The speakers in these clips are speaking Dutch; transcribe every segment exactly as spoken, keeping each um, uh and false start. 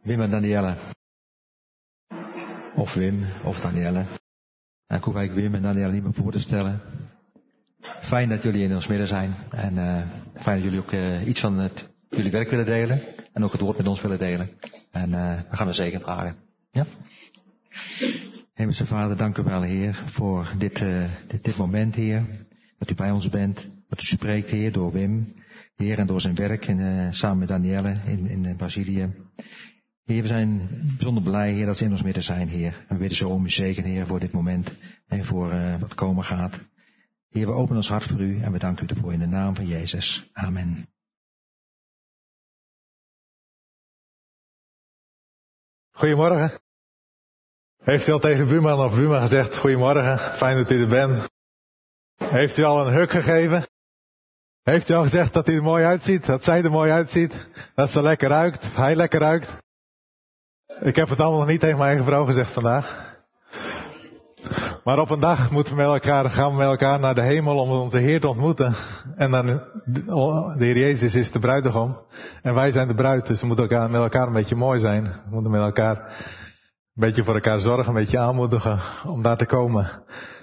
Wim en Danielle. Of Wim, of Danielle. En ik hoef eigenlijk Wim en Danielle niet meer voor te stellen. Fijn dat jullie in ons midden zijn. En uh, fijn dat jullie ook uh, iets van het, jullie werk willen delen. En ook het woord met ons willen delen. En uh, we gaan er zeker vragen. Ja? Hemelse Vader, dank u wel, Heer, voor dit, uh, dit, dit moment, Heer. Dat u bij ons bent. Dat u spreekt, Heer, door Wim. Heer, en door zijn werk en, uh, samen met Danielle in, in Brazilië. Heer, we zijn bijzonder blij, Heer, dat ze in ons midden zijn, Heer. En we bidden zo om uw zegen, Heer, voor dit moment en voor uh, wat komen gaat. Heer, we openen ons hart voor u en we danken u ervoor in de naam van Jezus. Amen. Goedemorgen. Heeft u al tegen buurman of buurman gezegd, goedemorgen, fijn dat u er bent. Heeft u al een huk gegeven? Heeft u al gezegd dat hij er mooi uitziet, dat zij er mooi uitziet, dat ze lekker ruikt, of hij lekker ruikt? Ik heb het allemaal nog niet tegen mijn eigen vrouw gezegd vandaag. Maar op een dag moeten we met elkaar, gaan we met elkaar naar de hemel om onze Heer te ontmoeten. En dan, de Heer Jezus is de bruidegom. En wij zijn de bruid, dus we moeten elkaar, met elkaar een beetje mooi zijn. We moeten met elkaar een beetje voor elkaar zorgen, een beetje aanmoedigen om daar te komen.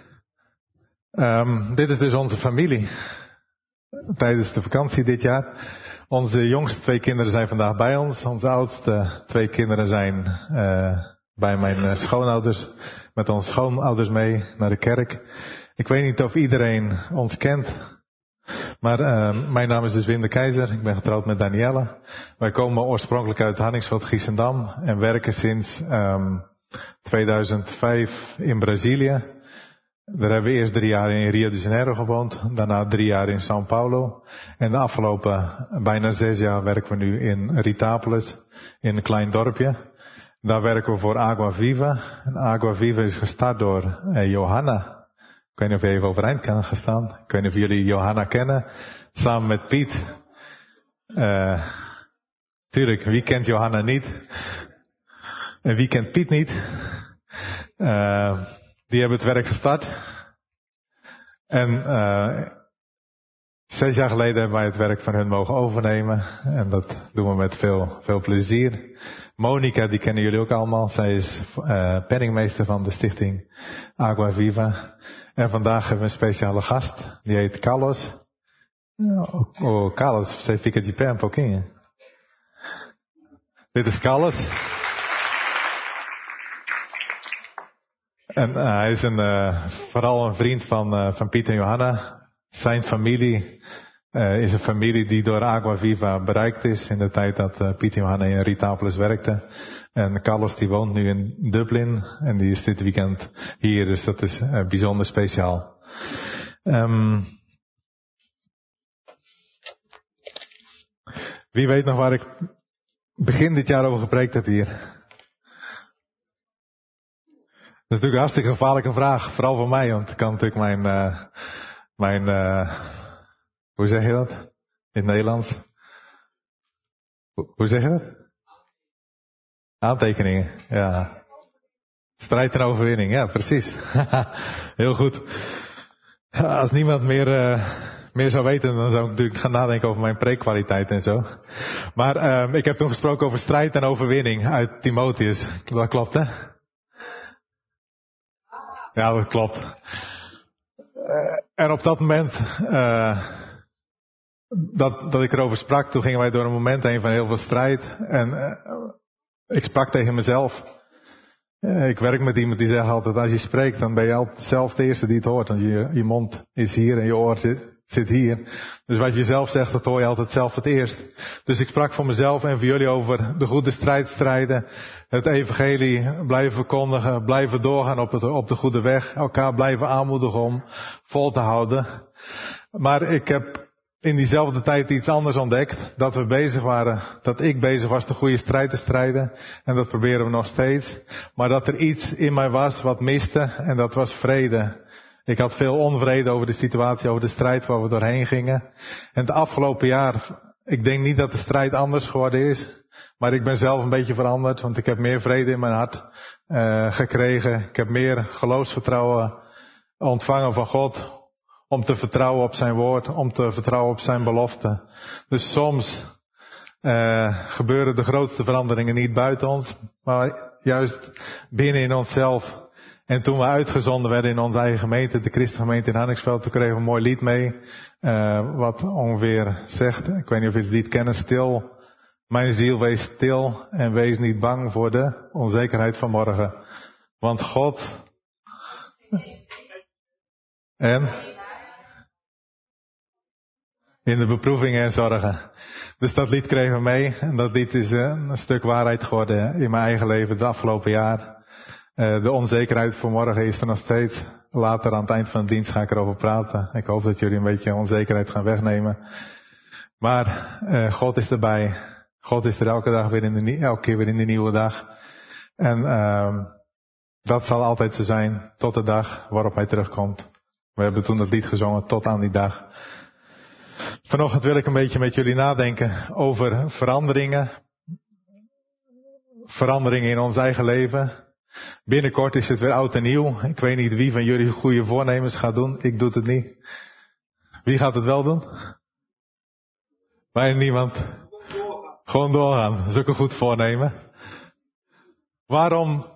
Um, dit is dus onze familie. Tijdens de vakantie dit jaar. Onze jongste twee kinderen zijn vandaag bij ons. Onze oudste twee kinderen zijn uh, bij mijn uh, schoonouders. Met onze schoonouders mee naar de kerk. Ik weet niet of iedereen ons kent. Maar uh, mijn naam is dus Wim de Keizer. Ik ben getrouwd met Danielle. Wij komen oorspronkelijk uit Hanningsveld, Giessendam. En werken sinds um, tweeduizend vijf in Brazilië. Daar hebben we eerst drie jaar in Rio de Janeiro gewoond. Daarna drie jaar in São Paulo. En de afgelopen bijna zes jaar werken we nu in Ritapolis. In een klein dorpje. Daar werken we voor Agua Viva. En Agua Viva is gestart door eh, Johanna. Ik weet niet of je even overeind kan gaan staan. Ik weet niet of jullie Johanna kennen. Samen met Piet. Uh, tuurlijk, wie kent Johanna niet? En wie kent Piet niet? Uh, die hebben het werk gestart. En uh, zes jaar geleden hebben wij het werk van hun mogen overnemen. En dat doen we met veel, veel plezier. Monica, die kennen jullie ook allemaal. Zij is uh, penningmeester van de stichting Agua Viva. En vandaag hebben we een speciale gast. Die heet Carlos. Oh, Carlos, você fica de pé um pouquinho. Dit is Carlos. En uh, hij is een, uh, vooral een vriend van, uh, van Piet en Johanna. Zijn familie uh, is een familie die door Agua Viva bereikt is in de tijd dat uh, Piet en Johanna in Ritapolis werkten. En Carlos die woont nu in Dublin en die is dit weekend hier, dus dat is uh, bijzonder speciaal. Um, wie weet nog waar ik begin dit jaar over gepreekt heb hier? Dat is natuurlijk een hartstikke gevaarlijke vraag, vooral voor mij, want ik kan natuurlijk mijn, uh, mijn, uh, hoe zeg je dat? In het Nederlands? Hoe, hoe zeg je dat? Aantekeningen, ja. Strijd en overwinning, ja, precies. Heel goed. Als niemand meer, uh, meer zou weten, dan zou ik natuurlijk gaan nadenken over mijn preekkwaliteit en zo. Maar uh, ik heb toen gesproken over strijd en overwinning uit Timotheus. Dat klopt, hè? Ja, dat klopt. Uh, en op dat moment uh, dat, dat ik erover sprak, toen gingen wij door een moment heen van heel veel strijd. En uh, ik sprak tegen mezelf. Uh, ik werk met iemand die zegt altijd, als je spreekt, dan ben je altijd zelf de eerste die het hoort. Want je, je mond is hier en je oor zit, zit hier. Dus wat je zelf zegt, dat hoor je altijd zelf het eerst. Dus ik sprak voor mezelf en voor jullie over de goede strijd strijden. Het evangelie blijven verkondigen, blijven doorgaan op, het, op de goede weg. Elkaar blijven aanmoedigen om vol te houden. Maar ik heb in diezelfde tijd iets anders ontdekt. Dat we bezig waren, dat ik bezig was de goede strijd te strijden. En dat proberen we nog steeds. Maar dat er iets in mij was wat miste en dat was vrede. Ik had veel onvrede over de situatie, over de strijd waar we doorheen gingen. En het afgelopen jaar, ik denk niet dat de strijd anders geworden is. Maar ik ben zelf een beetje veranderd, want ik heb meer vrede in mijn hart uh, gekregen. Ik heb meer geloofsvertrouwen ontvangen van God. Om te vertrouwen op zijn woord, om te vertrouwen op zijn belofte. Dus soms uh, gebeuren de grootste veranderingen niet buiten ons, maar juist binnen in onszelf. En toen we uitgezonden werden in onze eigen gemeente, de Christengemeente in Harningsveld, toen kregen we een mooi lied mee, uh, wat ongeveer zegt, ik weet niet of jullie het lied kennen, stil, mijn ziel wees stil en wees niet bang voor de onzekerheid van morgen. Want God en in de beproevingen en zorgen. Dus dat lied kregen we mee en dat lied is een stuk waarheid geworden in mijn eigen leven het afgelopen jaar. Uh, de onzekerheid voor morgen is er nog steeds. Later aan het eind van de dienst ga ik erover praten. Ik hoop dat jullie een beetje onzekerheid gaan wegnemen. Maar uh, God is erbij. God is er elke dag weer in de, elke keer weer in de nieuwe dag. En uh, dat zal altijd zo zijn tot de dag waarop hij terugkomt. We hebben toen dat lied gezongen tot aan die dag. Vanochtend wil ik een beetje met jullie nadenken over veranderingen. Veranderingen in ons eigen leven. Binnenkort is het weer oud en nieuw. Ik weet niet wie van jullie goede voornemens gaat doen. Ik doe het niet. Wie gaat het wel doen? Bijna niemand. Gewoon doorgaan. Dat is ook een goed voornemen. Waarom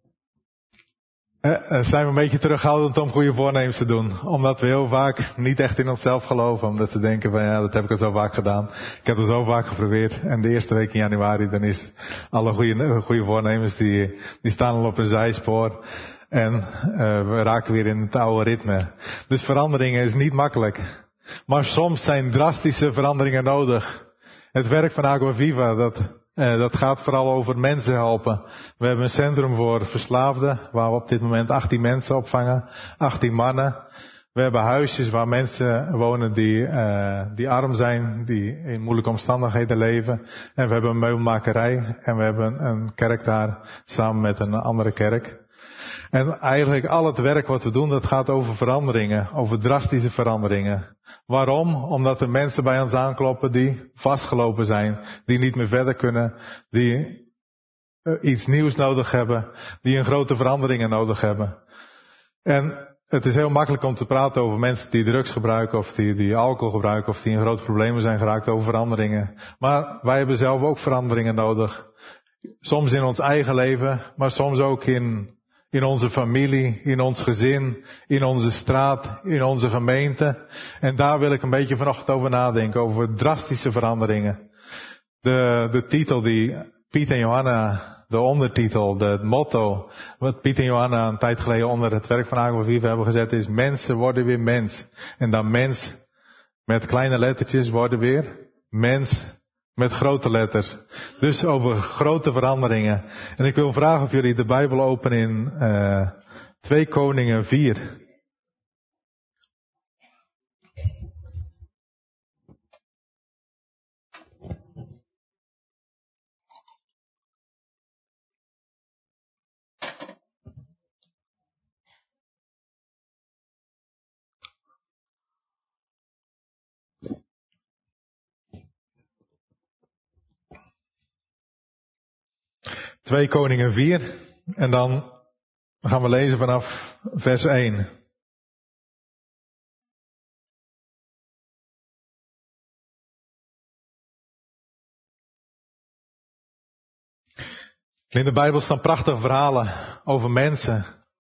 eh, zijn we een beetje terughoudend om goede voornemens te doen? Omdat we heel vaak niet echt in onszelf geloven. Omdat we denken van ja, dat heb ik al zo vaak gedaan. Ik heb het zo vaak geprobeerd. En de eerste week in januari, dan is alle goede, goede voornemens, die, die staan al op een zijspoor. En uh, we raken weer in het oude ritme. Dus veranderingen is niet makkelijk. Maar soms zijn drastische veranderingen nodig. Het werk van Aqua Viva, dat, eh, dat gaat vooral over mensen helpen. We hebben een centrum voor verslaafden, waar we op dit moment achttien mensen opvangen. achttien mannen. We hebben huisjes waar mensen wonen die, uh, die arm zijn, die in moeilijke omstandigheden leven. En we hebben een meubelmakerij en we hebben een kerk daar samen met een andere kerk. En eigenlijk al het werk wat we doen, dat gaat over veranderingen, over drastische veranderingen. Waarom? Omdat er mensen bij ons aankloppen die vastgelopen zijn, die niet meer verder kunnen, die iets nieuws nodig hebben, die een grote veranderingen nodig hebben. En het is heel makkelijk om te praten over mensen die drugs gebruiken of die, die alcohol gebruiken of die in grote problemen zijn geraakt over veranderingen. Maar wij hebben zelf ook veranderingen nodig. Soms in ons eigen leven, maar soms ook in, in onze familie, in ons gezin, in onze straat, in onze gemeente. En daar wil ik een beetje vanochtend over nadenken, over drastische veranderingen. De, de titel die Piet en Johanna, de ondertitel, de, het motto, wat Piet en Johanna een tijd geleden onder het werk van Aqua Viva hebben gezet, is mensen worden weer mens. En dan mens met kleine lettertjes worden weer mens met grote letters. Dus over grote veranderingen. En ik wil vragen of jullie de Bijbel openen in uh, twee Koningen vier. twee Koningen vier. En dan gaan we lezen vanaf vers één. In de Bijbel staan prachtige verhalen over mensen.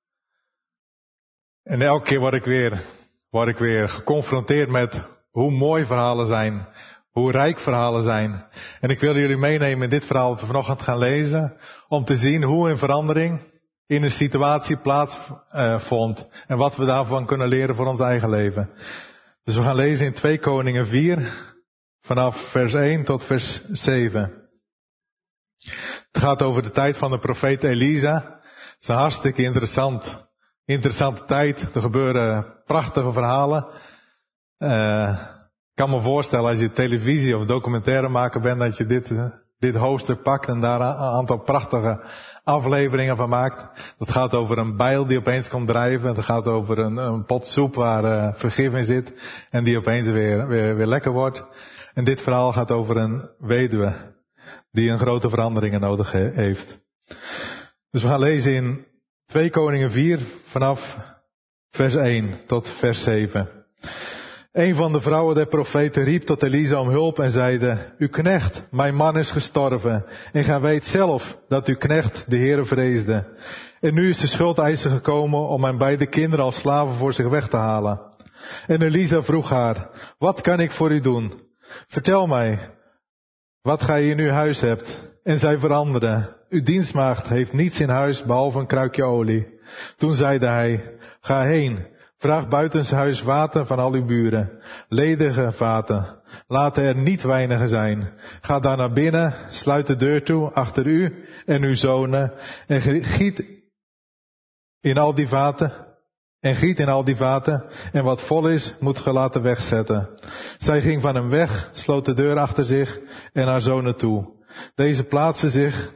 En elke keer word ik weer, word ik weer geconfronteerd met hoe mooi verhalen zijn. Hoe rijk verhalen zijn. En ik wil jullie meenemen in dit verhaal dat we vanochtend gaan lezen. Om te zien hoe een verandering in een situatie plaatsvond. Uh, en wat we daarvan kunnen leren voor ons eigen leven. Dus we gaan lezen in twee Koningen vier. Vanaf vers één tot vers zeven. Het gaat over de tijd van de profeet Elisa. Het is een hartstikke interessant, interessante tijd. Er gebeuren prachtige verhalen. Uh, Ik kan me voorstellen als je televisie of documentaire maker bent dat je dit, dit hoofdstuk pakt en daar een aantal prachtige afleveringen van maakt. Dat gaat over een bijl die opeens komt drijven. Het gaat over een, een pot soep waar uh, vergif in zit en die opeens weer, weer, weer lekker wordt. En dit verhaal gaat over een weduwe die een grote veranderingen nodig he- heeft. Dus we gaan lezen in twee Koningen vier vanaf vers één tot vers zeven. Een van de vrouwen der profeten riep tot Elisa om hulp en zeide, uw knecht, mijn man is gestorven. En gij weet zelf dat uw knecht de Heere vreesde. En nu is de schuldeiser gekomen om mijn beide kinderen als slaven voor zich weg te halen. En Elisa vroeg haar, wat kan ik voor u doen? Vertel mij, wat gij in uw huis hebt. En zij veranderde, uw dienstmaagd heeft niets in huis behalve een kruikje olie. Toen zeide hij, ga heen, vraag buitenshuis water van al uw buren, ledige vaten. Laten er niet weinigen zijn. Ga dan naar binnen, sluit de deur toe achter u en uw zonen en giet in al die vaten. En giet in al die vaten, en wat vol is, moet ge laten wegzetten. Zij ging van hem weg, sloot de deur achter zich en haar zonen toe. Deze plaatste zich,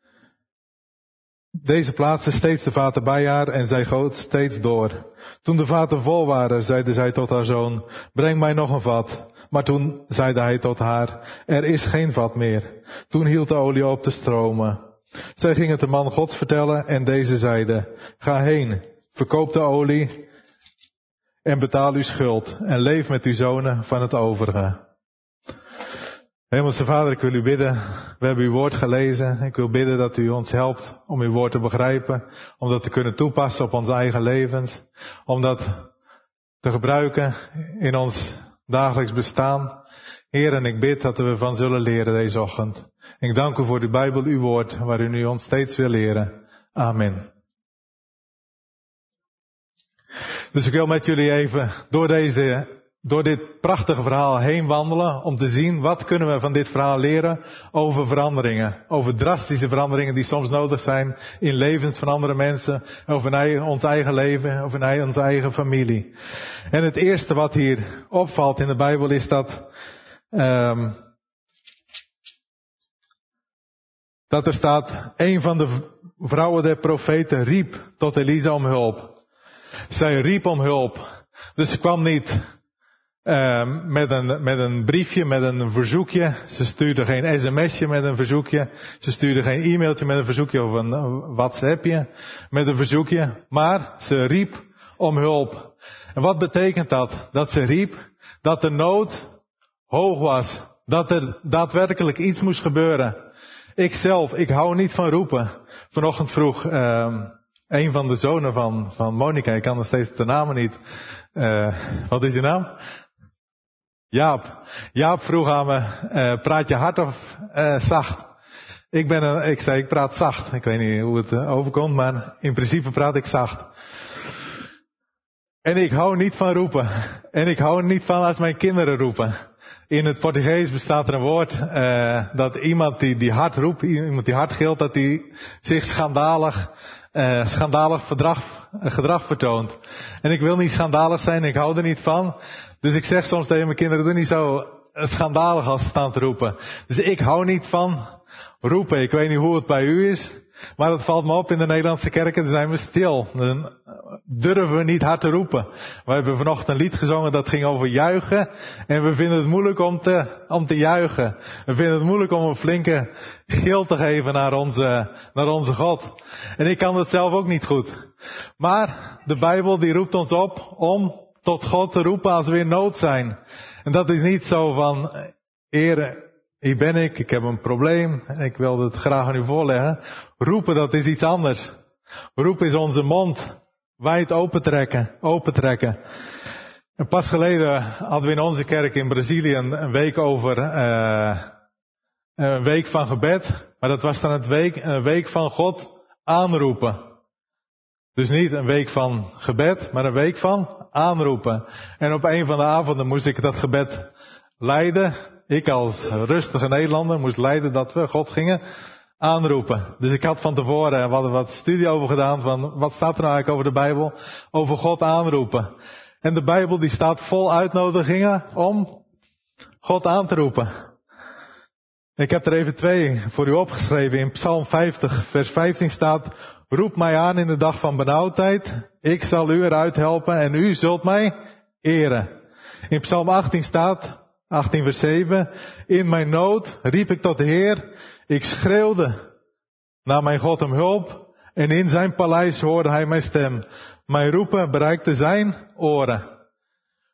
deze plaatste steeds de vaten bij haar en zij goot steeds door. Toen de vaten vol waren, zeide zij tot haar zoon, breng mij nog een vat. Maar toen zeide hij tot haar, er is geen vat meer. Toen hield de olie op te stromen. Zij ging het de man Gods vertellen en deze zeide, ga heen. Verkoop de olie en betaal uw schuld en leef met uw zonen van het overige. Hemelse Vader, ik wil u bidden. We hebben uw woord gelezen. Ik wil bidden dat u ons helpt om uw woord te begrijpen. Om dat te kunnen toepassen op onze eigen levens. Om dat te gebruiken in ons dagelijks bestaan. Heer, en ik bid dat we van zullen leren deze ochtend. Ik dank u voor de Bijbel, uw woord, waar u nu ons steeds wil leren. Amen. Dus ik wil met jullie even door deze, door dit prachtige verhaal heen wandelen, om te zien wat kunnen we van dit verhaal leren over veranderingen. Over drastische veranderingen die soms nodig zijn in levens van andere mensen, over ons eigen leven, over onze eigen familie. En het eerste wat hier opvalt in de Bijbel is dat, um, dat er staat, een van de vrouwen der profeten riep tot Elisa om hulp. Zij riep om hulp. Dus ze kwam niet uh, met, een, met een briefje, met een verzoekje. Ze stuurde geen sms'je met een verzoekje. Ze stuurde geen e-mailtje met een verzoekje of een WhatsAppje met een verzoekje. Maar ze riep om hulp. En wat betekent dat? Dat ze riep dat de nood hoog was. Dat er daadwerkelijk iets moest gebeuren. Ikzelf, ik hou niet van roepen. Vanochtend vroeg Uh, een van de zonen van, van Monica, ik kan nog steeds de namen niet. Uh, wat is je naam? Jaap. Jaap vroeg aan me, uh, praat je hard of uh, zacht? Ik ben een, ik zei, ik praat zacht. Ik weet niet hoe het uh, overkomt, maar in principe praat ik zacht. En ik hou niet van roepen. En ik hou niet van als mijn kinderen roepen. In het Portugees bestaat er een woord, uh, dat iemand die, die hard roept, iemand die hard gilt, dat die zich schandalig Uh, schandalig gedrag, uh, gedrag vertoont. En ik wil niet schandalig zijn, ik hou er niet van. Dus ik zeg soms tegen mijn kinderen, doe niet zo schandalig als ze staan te roepen. Dus ik hou niet van roepen. Ik weet niet hoe het bij u is. Maar het valt me op in de Nederlandse kerken, dan zijn we stil. Dan durven we niet hard te roepen. We hebben vanochtend een lied gezongen dat ging over juichen. En we vinden het moeilijk om te, om te juichen. We vinden het moeilijk om een flinke gil te geven naar onze, naar onze God. En ik kan het zelf ook niet goed. Maar de Bijbel die roept ons op om tot God te roepen als we in nood zijn. En dat is niet zo van, Heere, hier ben ik, ik heb een probleem en ik wil het graag aan u voorleggen. Roepen, dat is iets anders. Roepen is onze mond wijd opentrekken, opentrekken. En pas geleden hadden we in onze kerk in Brazilië een, een week over, uh, een week van gebed. Maar dat was dan het week, een week van God aanroepen. Dus niet een week van gebed, maar een week van aanroepen. En op een van de avonden moest ik dat gebed leiden. Ik als rustige Nederlander moest leiden dat we God gingen aanroepen. Dus ik had van tevoren, we hadden wat studie over gedaan van wat staat er nou eigenlijk over de Bijbel? Over God aanroepen. En de Bijbel die staat vol uitnodigingen om God aan te roepen. Ik heb er even twee voor u opgeschreven. In Psalm vijftig vers vijftien staat, roep mij aan in de dag van benauwdheid. Ik zal u eruit helpen en u zult mij eren. In Psalm achttien staat, achttien vers zeven. In mijn nood riep ik tot de Heer. Ik schreeuwde naar mijn God om hulp. En in zijn paleis hoorde hij mijn stem. Mijn roepen bereikte zijn oren.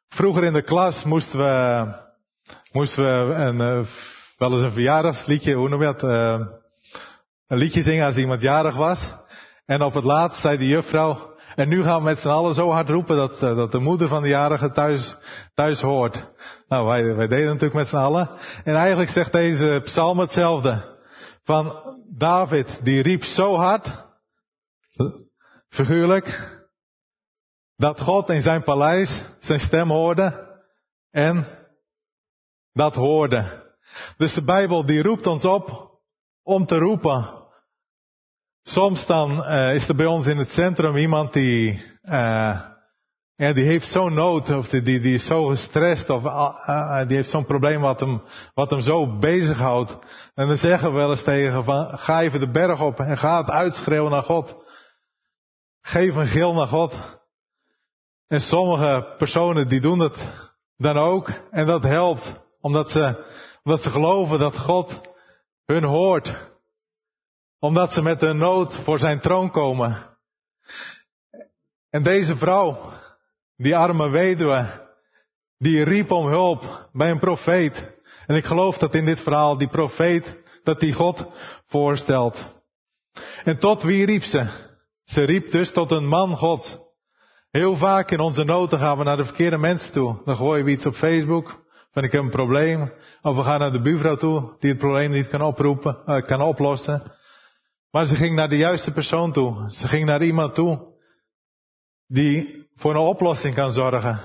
Vroeger in de klas moesten we, moesten we een, uh, wel eens een verjaardagsliedje, hoe noem je dat? Uh, een liedje zingen als iemand jarig was. En op het laatst zei de juffrouw, en nu gaan we met z'n allen zo hard roepen dat, uh, dat de moeder van de jarige thuis, thuis hoort. Nou, wij, wij deden natuurlijk met z'n allen. En eigenlijk zegt deze psalm hetzelfde. Van David, die riep zo hard, figuurlijk, dat God in zijn paleis zijn stem hoorde en dat hoorde. Dus de Bijbel die roept ons op om te roepen. Soms dan uh, is er bij ons in het centrum iemand die, uh, ja, die heeft zo'n nood, of die, die, die is zo gestrest, of uh, uh, die heeft zo'n probleem wat hem, wat hem zo bezighoudt. En dan zeggen we wel eens tegen van, ga even de berg op en ga het uitschreeuwen naar God. Geef een gil naar God. En sommige personen die doen dat dan ook. En dat helpt. Omdat ze, omdat ze geloven dat God hun hoort. Omdat ze met hun nood voor zijn troon komen. En deze vrouw, die arme weduwe, die riep om hulp bij een profeet. En ik geloof dat in dit verhaal die profeet, dat die God voorstelt. En tot wie riep ze? Ze riep dus tot een man God. Heel vaak in onze noten gaan we naar de verkeerde mensen toe. Dan gooien we iets op Facebook, van ik heb een probleem. Of we gaan naar de buurvrouw toe, die het probleem niet kan oproepen, uh, kan oplossen. Maar ze ging naar de juiste persoon toe. Ze ging naar iemand toe, die voor een oplossing kan zorgen.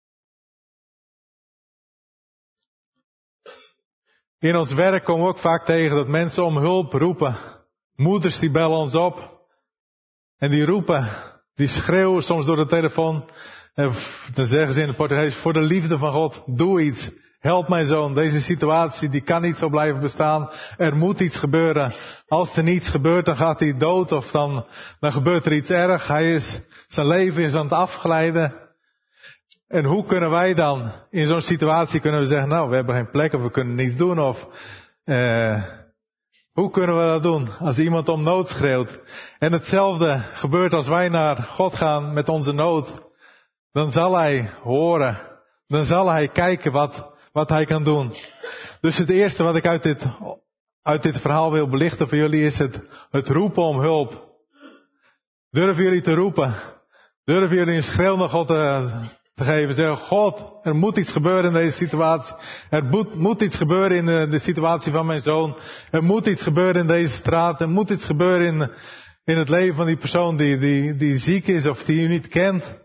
In ons werk komen we ook vaak tegen dat mensen om hulp roepen. Moeders die bellen ons op. En die roepen, die schreeuwen soms door de telefoon. En dan zeggen ze in het Portugees, voor de liefde van God, doe iets. Help mijn zoon, deze situatie die kan niet zo blijven bestaan. Er moet iets gebeuren. Als er niets gebeurt, dan gaat hij dood of dan, dan gebeurt er iets erg. Hij is, zijn leven is aan het afglijden. En hoe kunnen wij dan in zo'n situatie kunnen we zeggen, nou we hebben geen plek of we kunnen niets doen of... Uh, Hoe kunnen we dat doen als iemand om nood schreeuwt? En hetzelfde gebeurt als wij naar God gaan met onze nood. Dan zal Hij horen. Dan zal Hij kijken wat, wat Hij kan doen. Dus het eerste wat ik uit dit, uit dit verhaal wil belichten voor jullie is het, het roepen om hulp. Durven jullie te roepen? Durven jullie een schreeuw naar God te, te geven? Zeggen, God, er moet iets gebeuren in deze situatie. Er moet, moet iets gebeuren in de, de situatie van mijn zoon. Er moet iets gebeuren in deze straat. Er moet iets gebeuren in, in het leven van die persoon die, die, die ziek is of die u niet kent.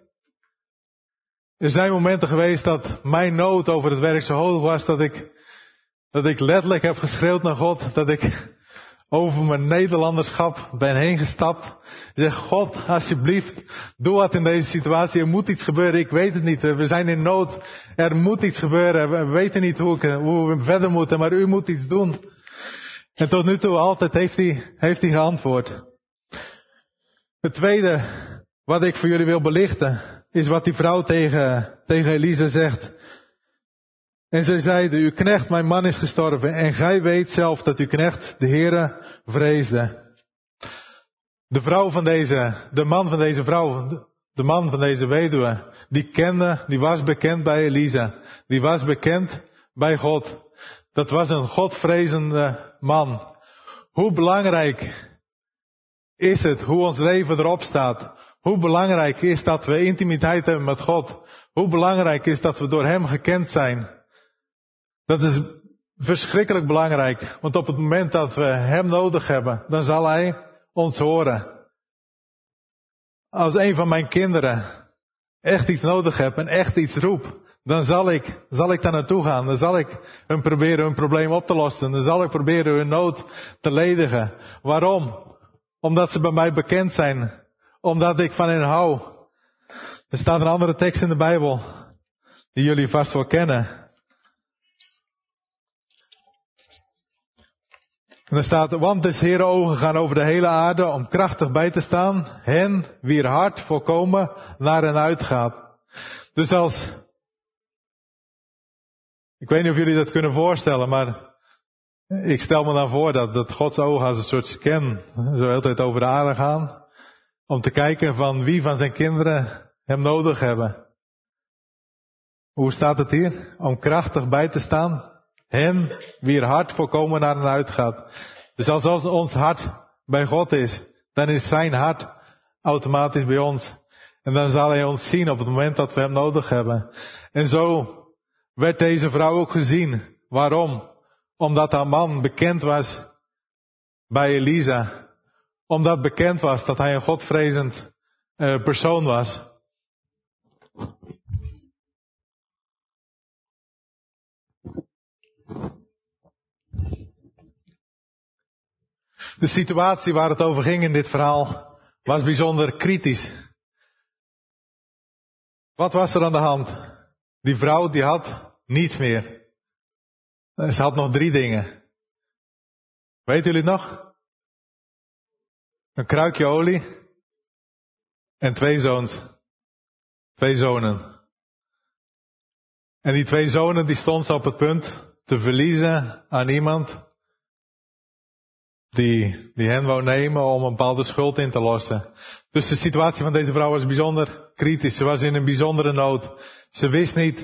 Er zijn momenten geweest dat mijn nood over het werk zo hoog was dat ik, dat ik letterlijk heb geschreeuwd naar God. Dat ik over mijn Nederlanderschap ben heen gestapt. Ik zeg, God, alsjeblieft, doe wat in deze situatie. Er moet iets gebeuren, ik weet het niet. We zijn in nood. Er moet iets gebeuren. We weten niet hoe, ik, hoe we verder moeten, maar u moet iets doen. En tot nu toe altijd heeft hij, heeft hij geantwoord. Het tweede wat ik voor jullie wil belichten is wat die vrouw tegen, tegen Elisa zegt. En zij zeide, uw knecht, mijn man is gestorven. En gij weet zelf dat uw knecht de Heere vreesde. De vrouw van deze, de man van deze vrouw, de man van deze weduwe, die kende, die was bekend bij Elisa. Die was bekend bij God. Dat was een Godvrezende man. Hoe belangrijk is het, hoe ons leven erop staat? Hoe belangrijk is dat we intimiteit hebben met God? Hoe belangrijk is dat we door Hem gekend zijn? Dat is verschrikkelijk belangrijk. Want op het moment dat we Hem nodig hebben, dan zal Hij ons horen. Als een van mijn kinderen echt iets nodig heeft en echt iets roept, dan zal ik, zal ik daar naartoe gaan. Dan zal ik hun proberen hun probleem op te lossen. Dan zal ik proberen hun nood te ledigen. Waarom? Omdat ze bij mij bekend zijn. Omdat ik van hen hou. Er staat een andere tekst in de Bijbel, die jullie vast wel kennen. En er staat, want des Heere ogen gaan over de hele aarde om krachtig bij te staan, hen wier hart volkomen naar hen uitgaat. Dus als, ik weet niet of jullie dat kunnen voorstellen, maar ik stel me dan voor dat, dat Gods ogen als een soort scan zo de hele tijd over de aarde gaan, om te kijken van wie van zijn kinderen hem nodig hebben. Hoe staat het hier? Om krachtig bij te staan. Hen wier hart volkomen naar hen uitgaat. Dus als, als ons hart bij God is, dan is zijn hart automatisch bij ons. En dan zal hij ons zien op het moment dat we hem nodig hebben. En zo werd deze vrouw ook gezien. Waarom? Omdat haar man bekend was bij Elisa. Omdat bekend was dat hij een godvrezend uh, persoon was. De situatie waar het over ging in dit verhaal was bijzonder kritisch. Wat was er aan de hand? Die vrouw die had niets meer. Ze had nog drie dingen. Weten jullie het nog? Een kruikje olie en twee zoons. Twee zonen. En die twee zonen die stonden ze op het punt te verliezen aan iemand die, die hen wou nemen om een bepaalde schuld in te lossen. Dus de situatie van deze vrouw was bijzonder kritisch. Ze was in een bijzondere nood. Ze wist niet,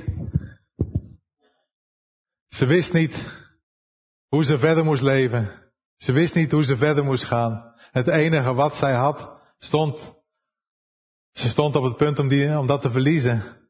ze wist niet hoe ze verder moest leven. Ze wist niet hoe ze verder moest gaan. Het enige wat zij had, stond, ze stond op het punt om, die, om dat te verliezen.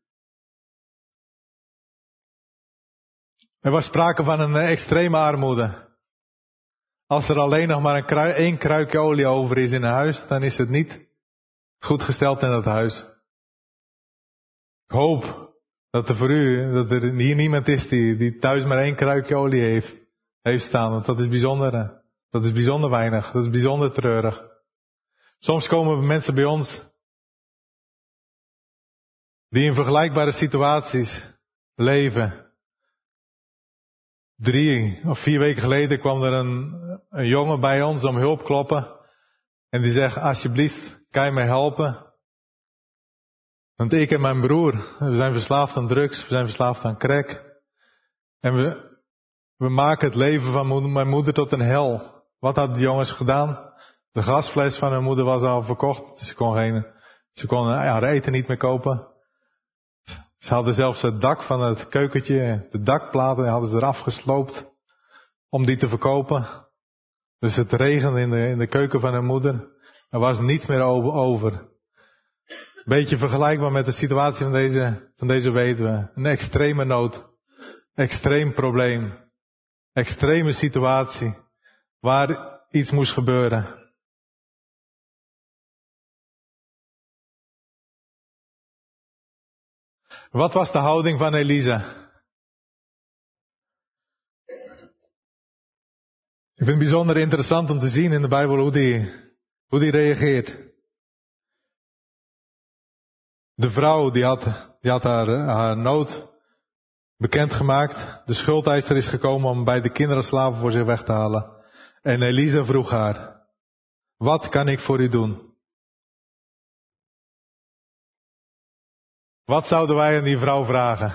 Er was sprake van een extreme armoede. Als er alleen nog maar een krui, één kruikje olie over is in een huis, dan is het niet goed gesteld in dat huis. Ik hoop dat er voor u, dat er hier niemand is die, die thuis maar één kruikje olie heeft, heeft staan. Want dat is bijzonder. Dat is bijzonder weinig. Dat is bijzonder treurig. Soms komen mensen bij ons die in vergelijkbare situaties leven. Drie of vier weken geleden kwam er een, een jongen bij ons om hulp kloppen. En die zegt, alsjeblieft, kan je mij helpen? Want ik en mijn broer, we zijn verslaafd aan drugs, we zijn verslaafd aan crack. En we, we maken het leven van mijn moeder tot een hel. Wat hadden die jongens gedaan? De gasfles van hun moeder was al verkocht. Ze kon geen, ze kon haar eten niet meer kopen. Ze hadden zelfs het dak van het keukentje, de dakplaten, hadden ze eraf gesloopt om die te verkopen. Dus het regende in de, in de keuken van hun moeder. Er was niets meer over. Beetje vergelijkbaar met de situatie van deze, van deze weduwe. Een extreme nood. Extreem probleem. Extreme situatie. Waar iets moest gebeuren. Wat was de houding van Elisa? Ik vind het bijzonder interessant om te zien in de Bijbel hoe die, hoe die reageert. De vrouw die had, die had haar, haar nood bekendgemaakt. De schuldeiser is gekomen om bij de kinderen slaven voor zich weg te halen. En Elisa vroeg haar, wat kan ik voor u doen? Wat zouden wij aan die vrouw vragen?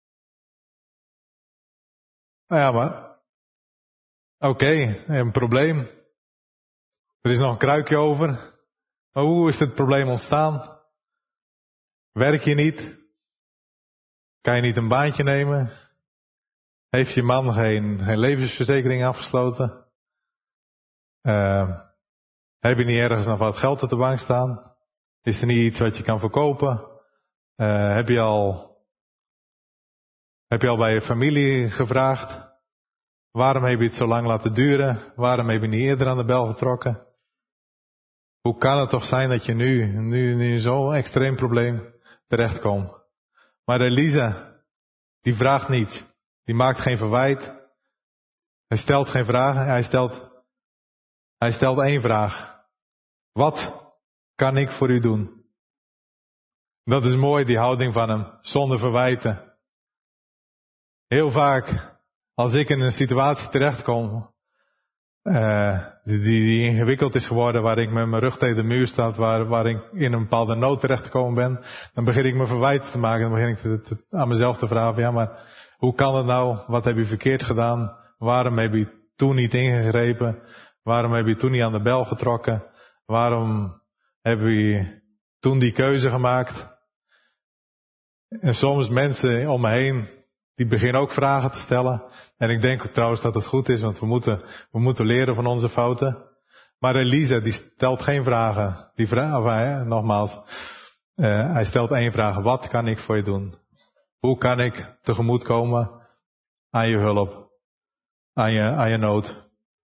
Nou ja, maar oké, okay, een probleem. Er is nog een kruikje over. Maar hoe is dit probleem ontstaan? Werk je niet? Kan je niet een baantje nemen? Heeft je man geen, geen levensverzekering afgesloten? Uh, heb je niet ergens nog wat geld op de bank staan? Is er niet iets wat je kan verkopen? Uh, heb je al, heb je al bij je familie gevraagd? Waarom heb je het zo lang laten duren? Waarom heb je niet eerder aan de bel getrokken? Hoe kan het toch zijn dat je nu, nu, nu zo'n extreem probleem terechtkomt? Maar Elisa, die vraagt niets. Die maakt geen verwijt. Hij stelt geen vragen. Hij stelt, hij stelt één vraag. Wat kan ik voor u doen? Dat is mooi, die houding van hem. Zonder verwijten. Heel vaak, als ik in een situatie terechtkom, uh, die, die ingewikkeld is geworden, waar ik met mijn rug tegen de muur sta, waar, waar ik in een bepaalde nood terechtgekomen ben, dan begin ik me verwijten te maken. Dan begin ik te, te, aan mezelf te vragen, ja maar, hoe kan het nou? Wat heb je verkeerd gedaan? Waarom heb je toen niet ingegrepen? Waarom heb je toen niet aan de bel getrokken? Waarom heb je toen die keuze gemaakt? En soms mensen om me heen, die beginnen ook vragen te stellen. En ik denk ook trouwens dat het goed is, want we moeten, we moeten leren van onze fouten. Maar Elisa, die stelt geen vragen. Die vraag, hè, nogmaals, uh, hij stelt één vraag. Wat kan ik voor je doen? Hoe kan ik tegemoetkomen aan je hulp? Aan je, aan je nood?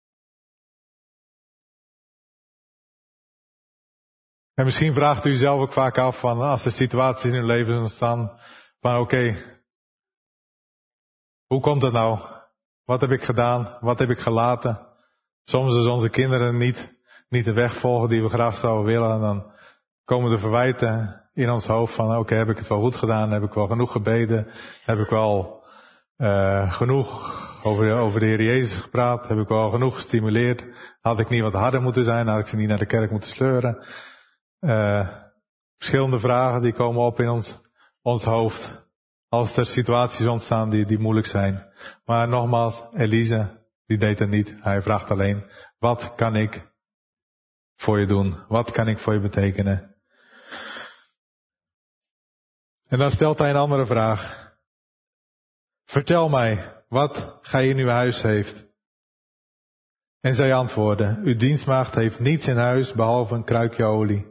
En misschien vraagt u zelf ook vaak af van, als er situaties in uw leven ontstaan, van oké, okay, hoe komt het nou? Wat heb ik gedaan? Wat heb ik gelaten? Soms als onze kinderen niet, niet de weg volgen die we graag zouden willen, dan komen de verwijten in ons hoofd van oké, okay, heb ik het wel goed gedaan? Heb ik wel genoeg gebeden? Heb ik wel uh, genoeg over de, over de Heer Jezus gepraat? Heb ik wel genoeg gestimuleerd? Had ik niet wat harder moeten zijn? Had ik ze niet naar de kerk moeten sleuren? Uh, verschillende vragen die komen op in ons, ons hoofd. Als er situaties ontstaan die, die moeilijk zijn. Maar nogmaals, Elisa, die deed het niet. Hij vraagt alleen, wat kan ik voor je doen? Wat kan ik voor je betekenen? En dan stelt hij een andere vraag. Vertel mij, wat gij in uw huis heeft. En zij antwoordde, uw dienstmaagd heeft niets in huis behalve een kruikje olie.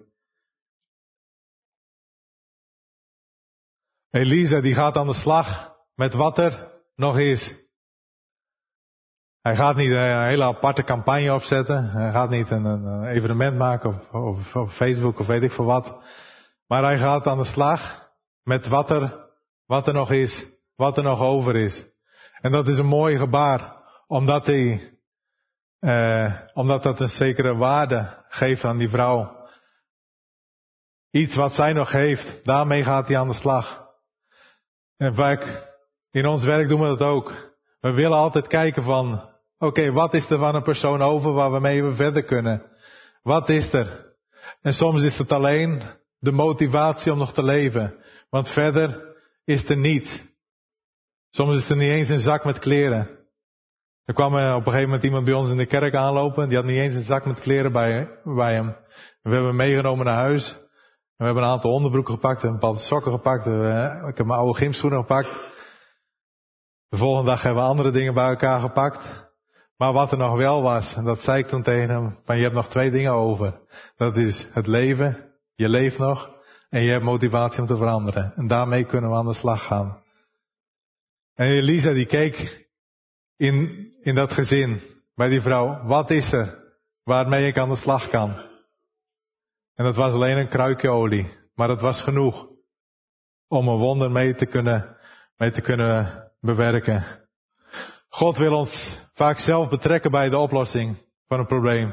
Elisa die gaat aan de slag met wat er nog is. Hij gaat niet een hele aparte campagne opzetten. Hij gaat niet een, een evenement maken op, op, op Facebook of weet ik veel wat. Maar hij gaat aan de slag met wat er, wat er nog is. Wat er nog over is. En dat is een mooi gebaar. Omdat hij, eh, omdat dat een zekere waarde geeft aan die vrouw. Iets wat zij nog heeft, daarmee gaat hij aan de slag. En vaak in ons werk doen we dat ook. We willen altijd kijken van, oké, okay, wat is er van een persoon over waar we mee verder kunnen? Wat is er? En soms is het alleen de motivatie om nog te leven. Want verder is er niets. Soms is er niet eens een zak met kleren. Er kwam op een gegeven moment iemand bij ons in de kerk aanlopen. Die had niet eens een zak met kleren bij, bij hem. We hebben hem meegenomen naar huis. We hebben een aantal onderbroeken gepakt, een paar sokken gepakt. Ik heb mijn oude gymschoenen gepakt. De volgende dag hebben we andere dingen bij elkaar gepakt. Maar wat er nog wel was, en dat zei ik toen tegen hem, van je hebt nog twee dingen over. Dat is het leven, je leeft nog, en je hebt motivatie om te veranderen. En daarmee kunnen we aan de slag gaan. En Elisa die keek in, in dat gezin, bij die vrouw, wat is er waarmee ik aan de slag kan? En dat was alleen een kruikje olie. Maar dat was genoeg om een wonder mee te kunnen, mee te kunnen bewerken. God wil ons vaak zelf betrekken bij de oplossing van een probleem.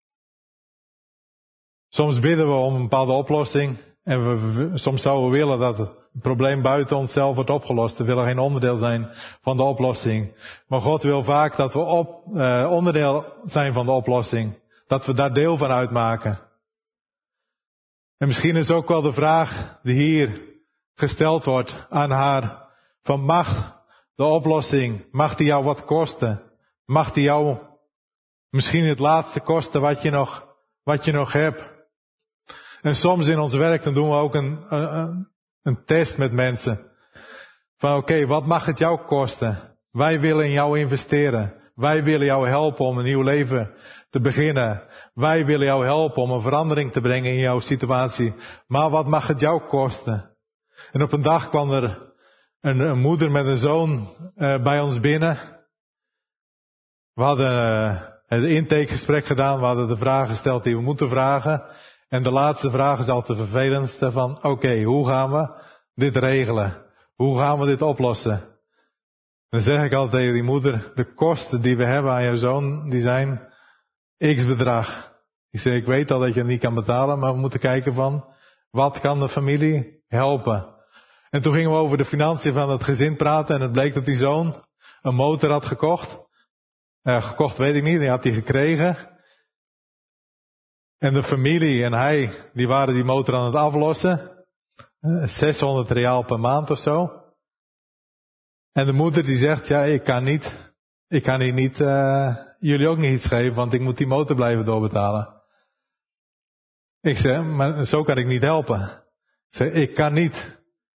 Soms bidden we om een bepaalde oplossing. En we, soms zouden we willen dat het probleem buiten onszelf wordt opgelost. We willen geen onderdeel zijn van de oplossing. Maar God wil vaak dat we op, eh, onderdeel zijn van de oplossing. Dat we daar deel van uitmaken. En misschien is ook wel de vraag die hier gesteld wordt aan haar. Van mag de oplossing, mag die jou wat kosten? Mag die jou misschien het laatste kosten wat je nog, wat je nog hebt? En soms in ons werk dan doen we ook een, een, een test met mensen. Van oké, okay, wat mag het jou kosten? Wij willen in jou investeren. Wij willen jou helpen om een nieuw leven te beginnen. Wij willen jou helpen om een verandering te brengen in jouw situatie. Maar wat mag het jou kosten? En op een dag kwam er een, een moeder met een zoon uh, bij ons binnen. We hadden uh, het intakegesprek gedaan. We hadden de vragen gesteld die we moeten vragen. En de laatste vraag is altijd de vervelendste van, oké, okay, hoe gaan we dit regelen? Hoe gaan we dit oplossen? Dan zeg ik altijd tegen die moeder, de kosten die we hebben aan jouw zoon, die zijn x bedrag. Ik zeg, ik weet al dat je het niet kan betalen, maar we moeten kijken van, wat kan de familie helpen? En toen gingen we over de financiën van het gezin praten en het bleek dat die zoon een motor had gekocht. Uh, gekocht weet ik niet, die had hij gekregen. En de familie en hij, die waren die motor aan het aflossen. Uh, zeshonderd real per maand of zo. En de moeder die zegt, ja, ik kan niet, ik kan hier niet, uh, jullie ook niet iets geven, want ik moet die motor blijven doorbetalen. Ik zeg, maar zo kan ik niet helpen. Ik zeg, ik kan niet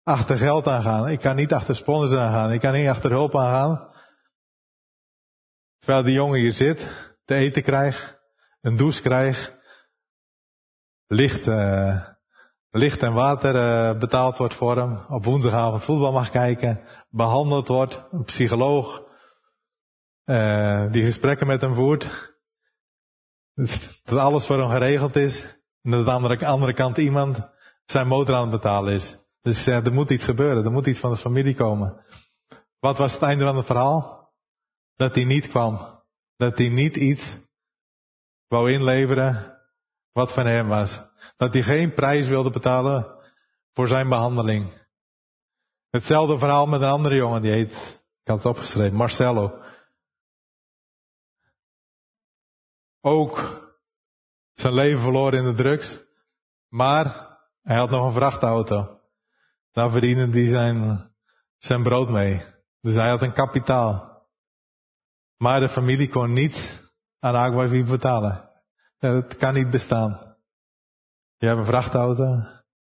achter geld aangaan. Ik kan niet achter sponsors aangaan. Ik kan niet achter hulp aangaan. Terwijl die jongen hier zit, te eten krijgt, een douche krijgt, licht, uh, licht en water uh, betaald wordt voor hem, op woensdagavond voetbal mag kijken, behandeld wordt, een psycholoog uh, die gesprekken met hem voert, dat alles voor hem geregeld is, en dat aan de andere, andere kant iemand zijn motor aan het betalen is. Dus uh, er moet iets gebeuren, er moet iets van de familie komen. Wat was het einde van het verhaal? Dat hij niet kwam. Dat hij niet iets wou inleveren wat van hem was. Dat hij geen prijs wilde betalen voor zijn behandeling. Hetzelfde verhaal met een andere jongen, die heet, ik had het opgeschreven, Marcelo. Ook zijn leven verloren in de drugs. Maar hij had nog een vrachtauto. Daar verdiende hij zijn, zijn brood mee. Dus hij had een kapitaal. Maar de familie kon niets aan Aquavit betalen. Het kan niet bestaan. Je hebt een vrachtauto.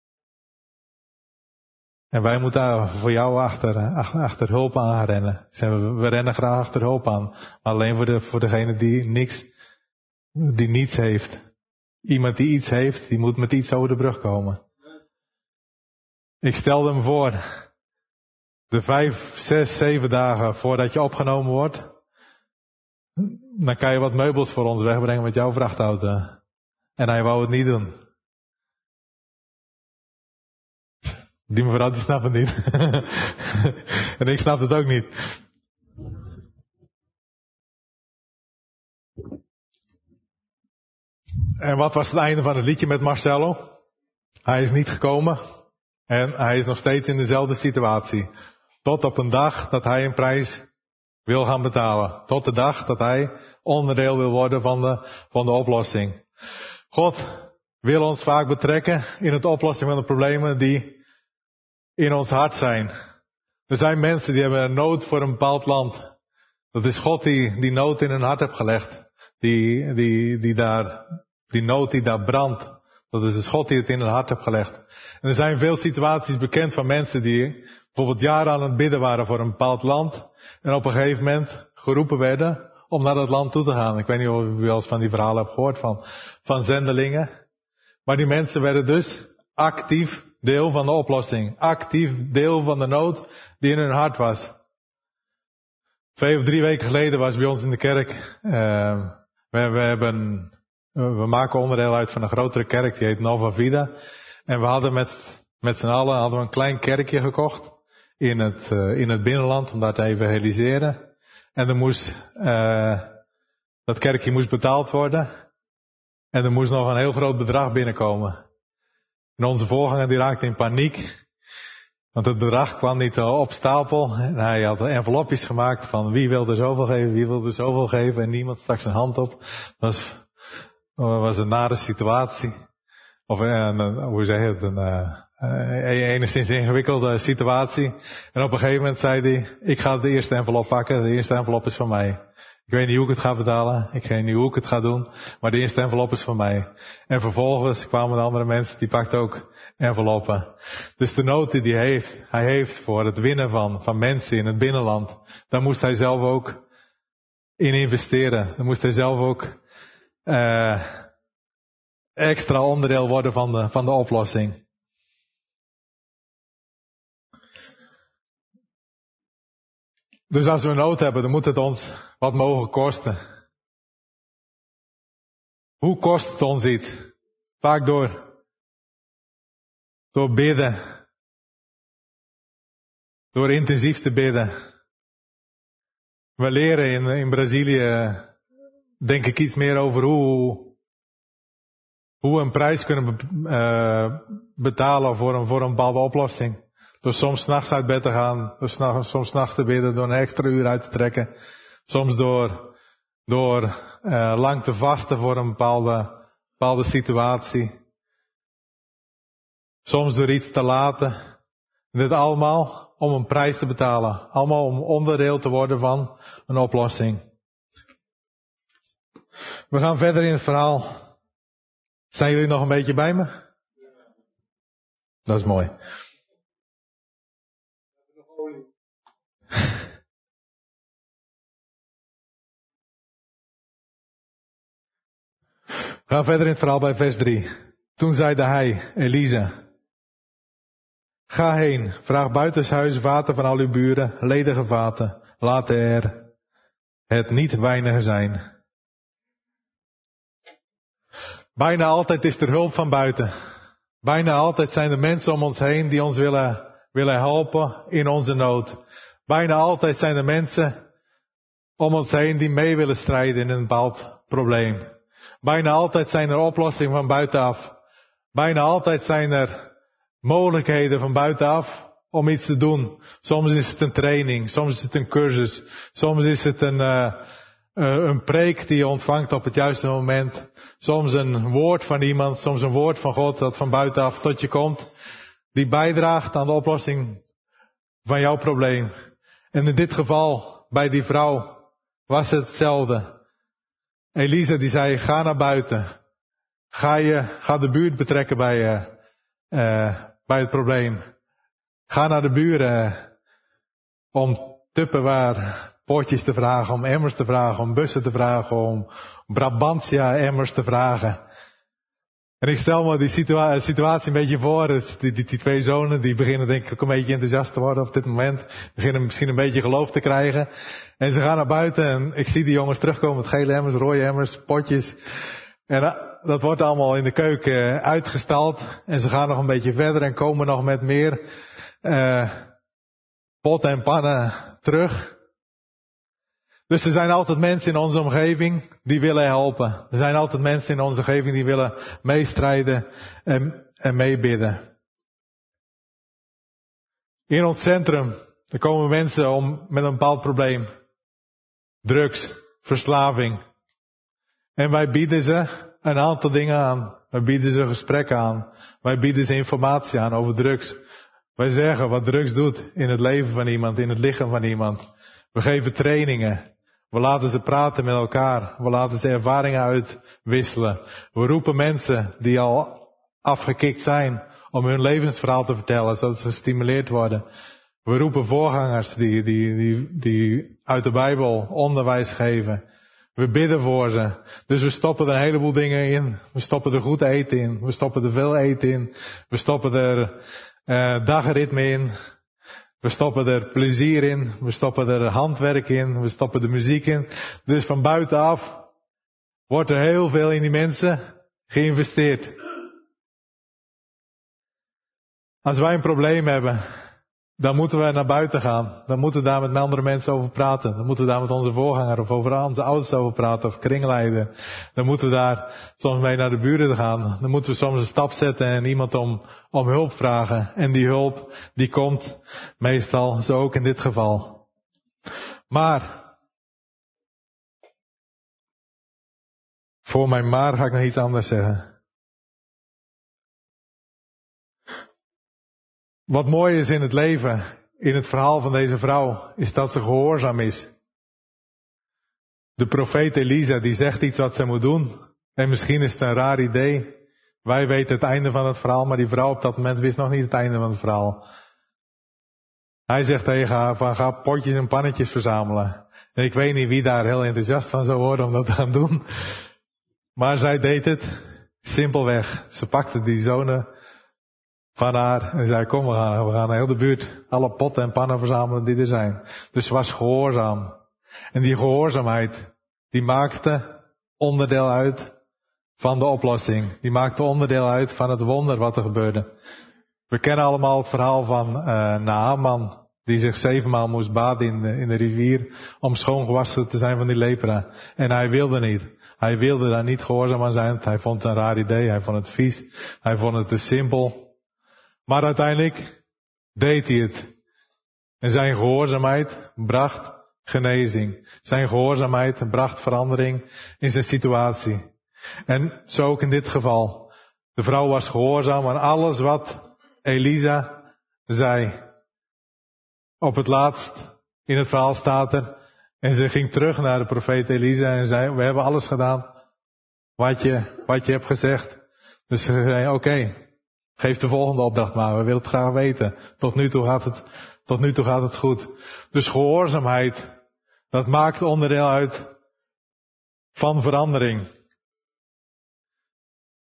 En wij moeten daar voor jou achter, achter, achter hulp aan rennen. We rennen graag achter hulp aan. Maar alleen voor, de, voor degene die niks, die niets heeft. Iemand die iets heeft, die moet met iets over de brug komen. Ik stelde hem voor. De vijf, zes, zeven dagen voordat je opgenomen wordt. Dan kan je wat meubels voor ons wegbrengen met jouw vrachtauto. En hij wou het niet doen. Die mevrouw die snapt het niet. En ik snap het ook niet. En wat was het einde van het liedje met Marcelo? Hij is niet gekomen. En hij is nog steeds in dezelfde situatie. Tot op een dag dat hij een prijs wil gaan betalen. Tot de dag dat hij onderdeel wil worden van de, van de oplossing. God wil ons vaak betrekken in het oplossing van de problemen die in ons hart zijn. Er zijn mensen die hebben een nood voor een bepaald land. Dat is God die die nood in hun hart heeft gelegd. Die, die, die, daar, die nood die daar brandt. Dat is dus God die het in hun hart heeft gelegd. En er zijn veel situaties bekend van mensen die bijvoorbeeld jaren aan het bidden waren voor een bepaald land. En op een gegeven moment geroepen werden om naar dat land toe te gaan. Ik weet niet of u wel eens van die verhalen hebt gehoord van, van zendelingen. Maar die mensen werden dus actief deel van de oplossing. Actief deel van de nood die in hun hart was. Twee of drie weken geleden was bij ons in de kerk. Uh, we, we, hebben, we maken onderdeel uit van een grotere kerk, die heet Nova Vida. En we hadden met, met z'n allen hadden we een klein kerkje gekocht. In het, uh, in het binnenland, om daar te evangeliseren. En er moest, uh, dat kerkje moest betaald worden. En er moest nog een heel groot bedrag binnenkomen. En onze voorganger die raakte in paniek. Want het bedrag kwam niet op stapel. En hij had envelopjes gemaakt van wie wilde zoveel geven, wie wilde zoveel geven. En niemand stak zijn hand op. Dat was, was een nare situatie. Of een, een, hoe zeg je het, een, uh, enigszins ingewikkelde situatie. En op een gegeven moment zei hij, ik ga de eerste envelop pakken, de eerste envelop is van mij. Ik weet niet hoe ik het ga betalen, ik weet niet hoe ik het ga doen, maar de eerste envelop is van mij. En vervolgens kwamen de andere mensen, die pakten ook enveloppen. Dus de nood die hij heeft, hij heeft voor het winnen van, van mensen in het binnenland, daar moest hij zelf ook in investeren. Daar moest hij zelf ook uh, extra onderdeel worden van de, van de oplossing. Dus als we nood hebben, dan moet het ons wat mogen kosten. Hoe kost het ons iets? Vaak door, door bidden. Door intensief te bidden. We leren in, in Brazilië, denk ik, iets meer over hoe, hoe we een prijs kunnen be, uh, betalen voor een, voor een bepaalde oplossing. Door soms 's nachts uit bed te gaan, door soms 's nachts te bidden, door een extra uur uit te trekken. Soms door, door uh, lang te vasten voor een bepaalde, bepaalde situatie. Soms door iets te laten. Dit allemaal om een prijs te betalen. Allemaal om onderdeel te worden van een oplossing. We gaan verder in het verhaal. Zijn jullie nog een beetje bij me? Dat is mooi. We gaan verder in het verhaal bij vers drie. Toen zeide hij, Elisa, ga heen, vraag buitenshuis water van al uw buren, ledige vaten, laat er het niet weinige zijn. Bijna altijd is er hulp van buiten. Bijna altijd zijn er mensen om ons heen die ons willen, willen helpen in onze nood. Bijna altijd zijn er mensen om ons heen die mee willen strijden in een bepaald probleem. Bijna altijd zijn er oplossingen van buitenaf. Bijna altijd zijn er mogelijkheden van buitenaf om iets te doen. Soms is het een training, soms is het een cursus, soms is het een, uh, uh, een preek die je ontvangt op het juiste moment. Soms een woord van iemand, soms een woord van God dat van buitenaf tot je komt. Die bijdraagt aan de oplossing van jouw probleem. En in dit geval, bij die vrouw, was het hetzelfde. Elisa die zei, ga naar buiten. Ga, je, ga de buurt betrekken bij, uh, uh, bij het probleem. Ga naar de buren uh, om tupperware potjes te vragen, om emmers te vragen, om bussen te vragen, om Brabantia emmers te vragen. En ik stel me die situa- situatie een beetje voor. Die, die, die twee zonen die beginnen denk ik ook een beetje enthousiast te worden op dit moment. Beginnen misschien een beetje geloof te krijgen. En ze gaan naar buiten en ik zie die jongens terugkomen met gele emmers, rode emmers, potjes. En uh, dat wordt allemaal in de keuken uitgestald. En ze gaan nog een beetje verder en komen nog met meer uh, potten en pannen terug. Dus er zijn altijd mensen in onze omgeving die willen helpen. Er zijn altijd mensen in onze omgeving die willen meestrijden en, en meebidden. In ons centrum, er komen mensen om, met een bepaald probleem. Drugs, verslaving. En wij bieden ze een aantal dingen aan. Wij bieden ze gesprekken aan. Wij bieden ze informatie aan over drugs. Wij zeggen wat drugs doet in het leven van iemand, in het lichaam van iemand. We geven trainingen. We laten ze praten met elkaar. We laten ze ervaringen uitwisselen. We roepen mensen die al afgekikt zijn om hun levensverhaal te vertellen, zodat ze gestimuleerd worden. We roepen voorgangers die, die, die, die uit de Bijbel onderwijs geven. We bidden voor ze. Dus we stoppen er een heleboel dingen in. We stoppen er goed eten in. We stoppen er veel eten in. We stoppen er uh, dagritme in. We stoppen er plezier in. We stoppen er handwerk in. We stoppen er muziek in. Dus van buitenaf wordt er heel veel in die mensen geïnvesteerd. Als wij een probleem hebben, dan moeten we naar buiten gaan. Dan moeten we daar met andere mensen over praten. Dan moeten we daar met onze voorganger of over onze ouders over praten of kringleider. Dan moeten we daar soms mee naar de buren gaan. Dan moeten we soms een stap zetten en iemand om, om hulp vragen. En die hulp, die komt meestal, zo ook in dit geval. Maar, voor mijn maar ga ik nog iets anders zeggen. Wat mooi is in het leven, in het verhaal van deze vrouw, is dat ze gehoorzaam is. De profeet Elisa, die zegt iets wat ze moet doen. En misschien is het een raar idee. Wij weten het einde van het verhaal, maar die vrouw op dat moment wist nog niet het einde van het verhaal. Hij zegt tegen haar van, ga potjes en pannetjes verzamelen. En ik weet niet wie daar heel enthousiast van zou worden om dat te gaan doen. Maar zij deed het simpelweg. Ze pakte die zonen van haar en zei, kom we gaan, we gaan naar heel de buurt alle potten en pannen verzamelen die er zijn. Dus ze was gehoorzaam. En die gehoorzaamheid, die maakte onderdeel uit van de oplossing. Die maakte onderdeel uit van het wonder wat er gebeurde. We kennen allemaal het verhaal van uh, Naaman, die zich zevenmaal moest baden in de, in de rivier om schoongewassen te zijn van die lepra. En hij wilde niet. Hij wilde daar niet gehoorzaam aan zijn. Hij vond het een raar idee. Hij vond het vies. Hij vond het te simpel. Maar uiteindelijk deed hij het. En zijn gehoorzaamheid bracht genezing. Zijn gehoorzaamheid bracht verandering in zijn situatie. En zo ook in dit geval. De vrouw was gehoorzaam aan alles wat Elisa zei. Op het laatst in het verhaal staat er. En ze ging terug naar de profeet Elisa en zei, we hebben alles gedaan wat je, wat je hebt gezegd. Dus ze zei, oké. Okay. Geef de volgende opdracht maar, we willen het graag weten. Tot nu toe gaat het, tot nu toe gaat het goed. Dus gehoorzaamheid, dat maakt onderdeel uit van verandering.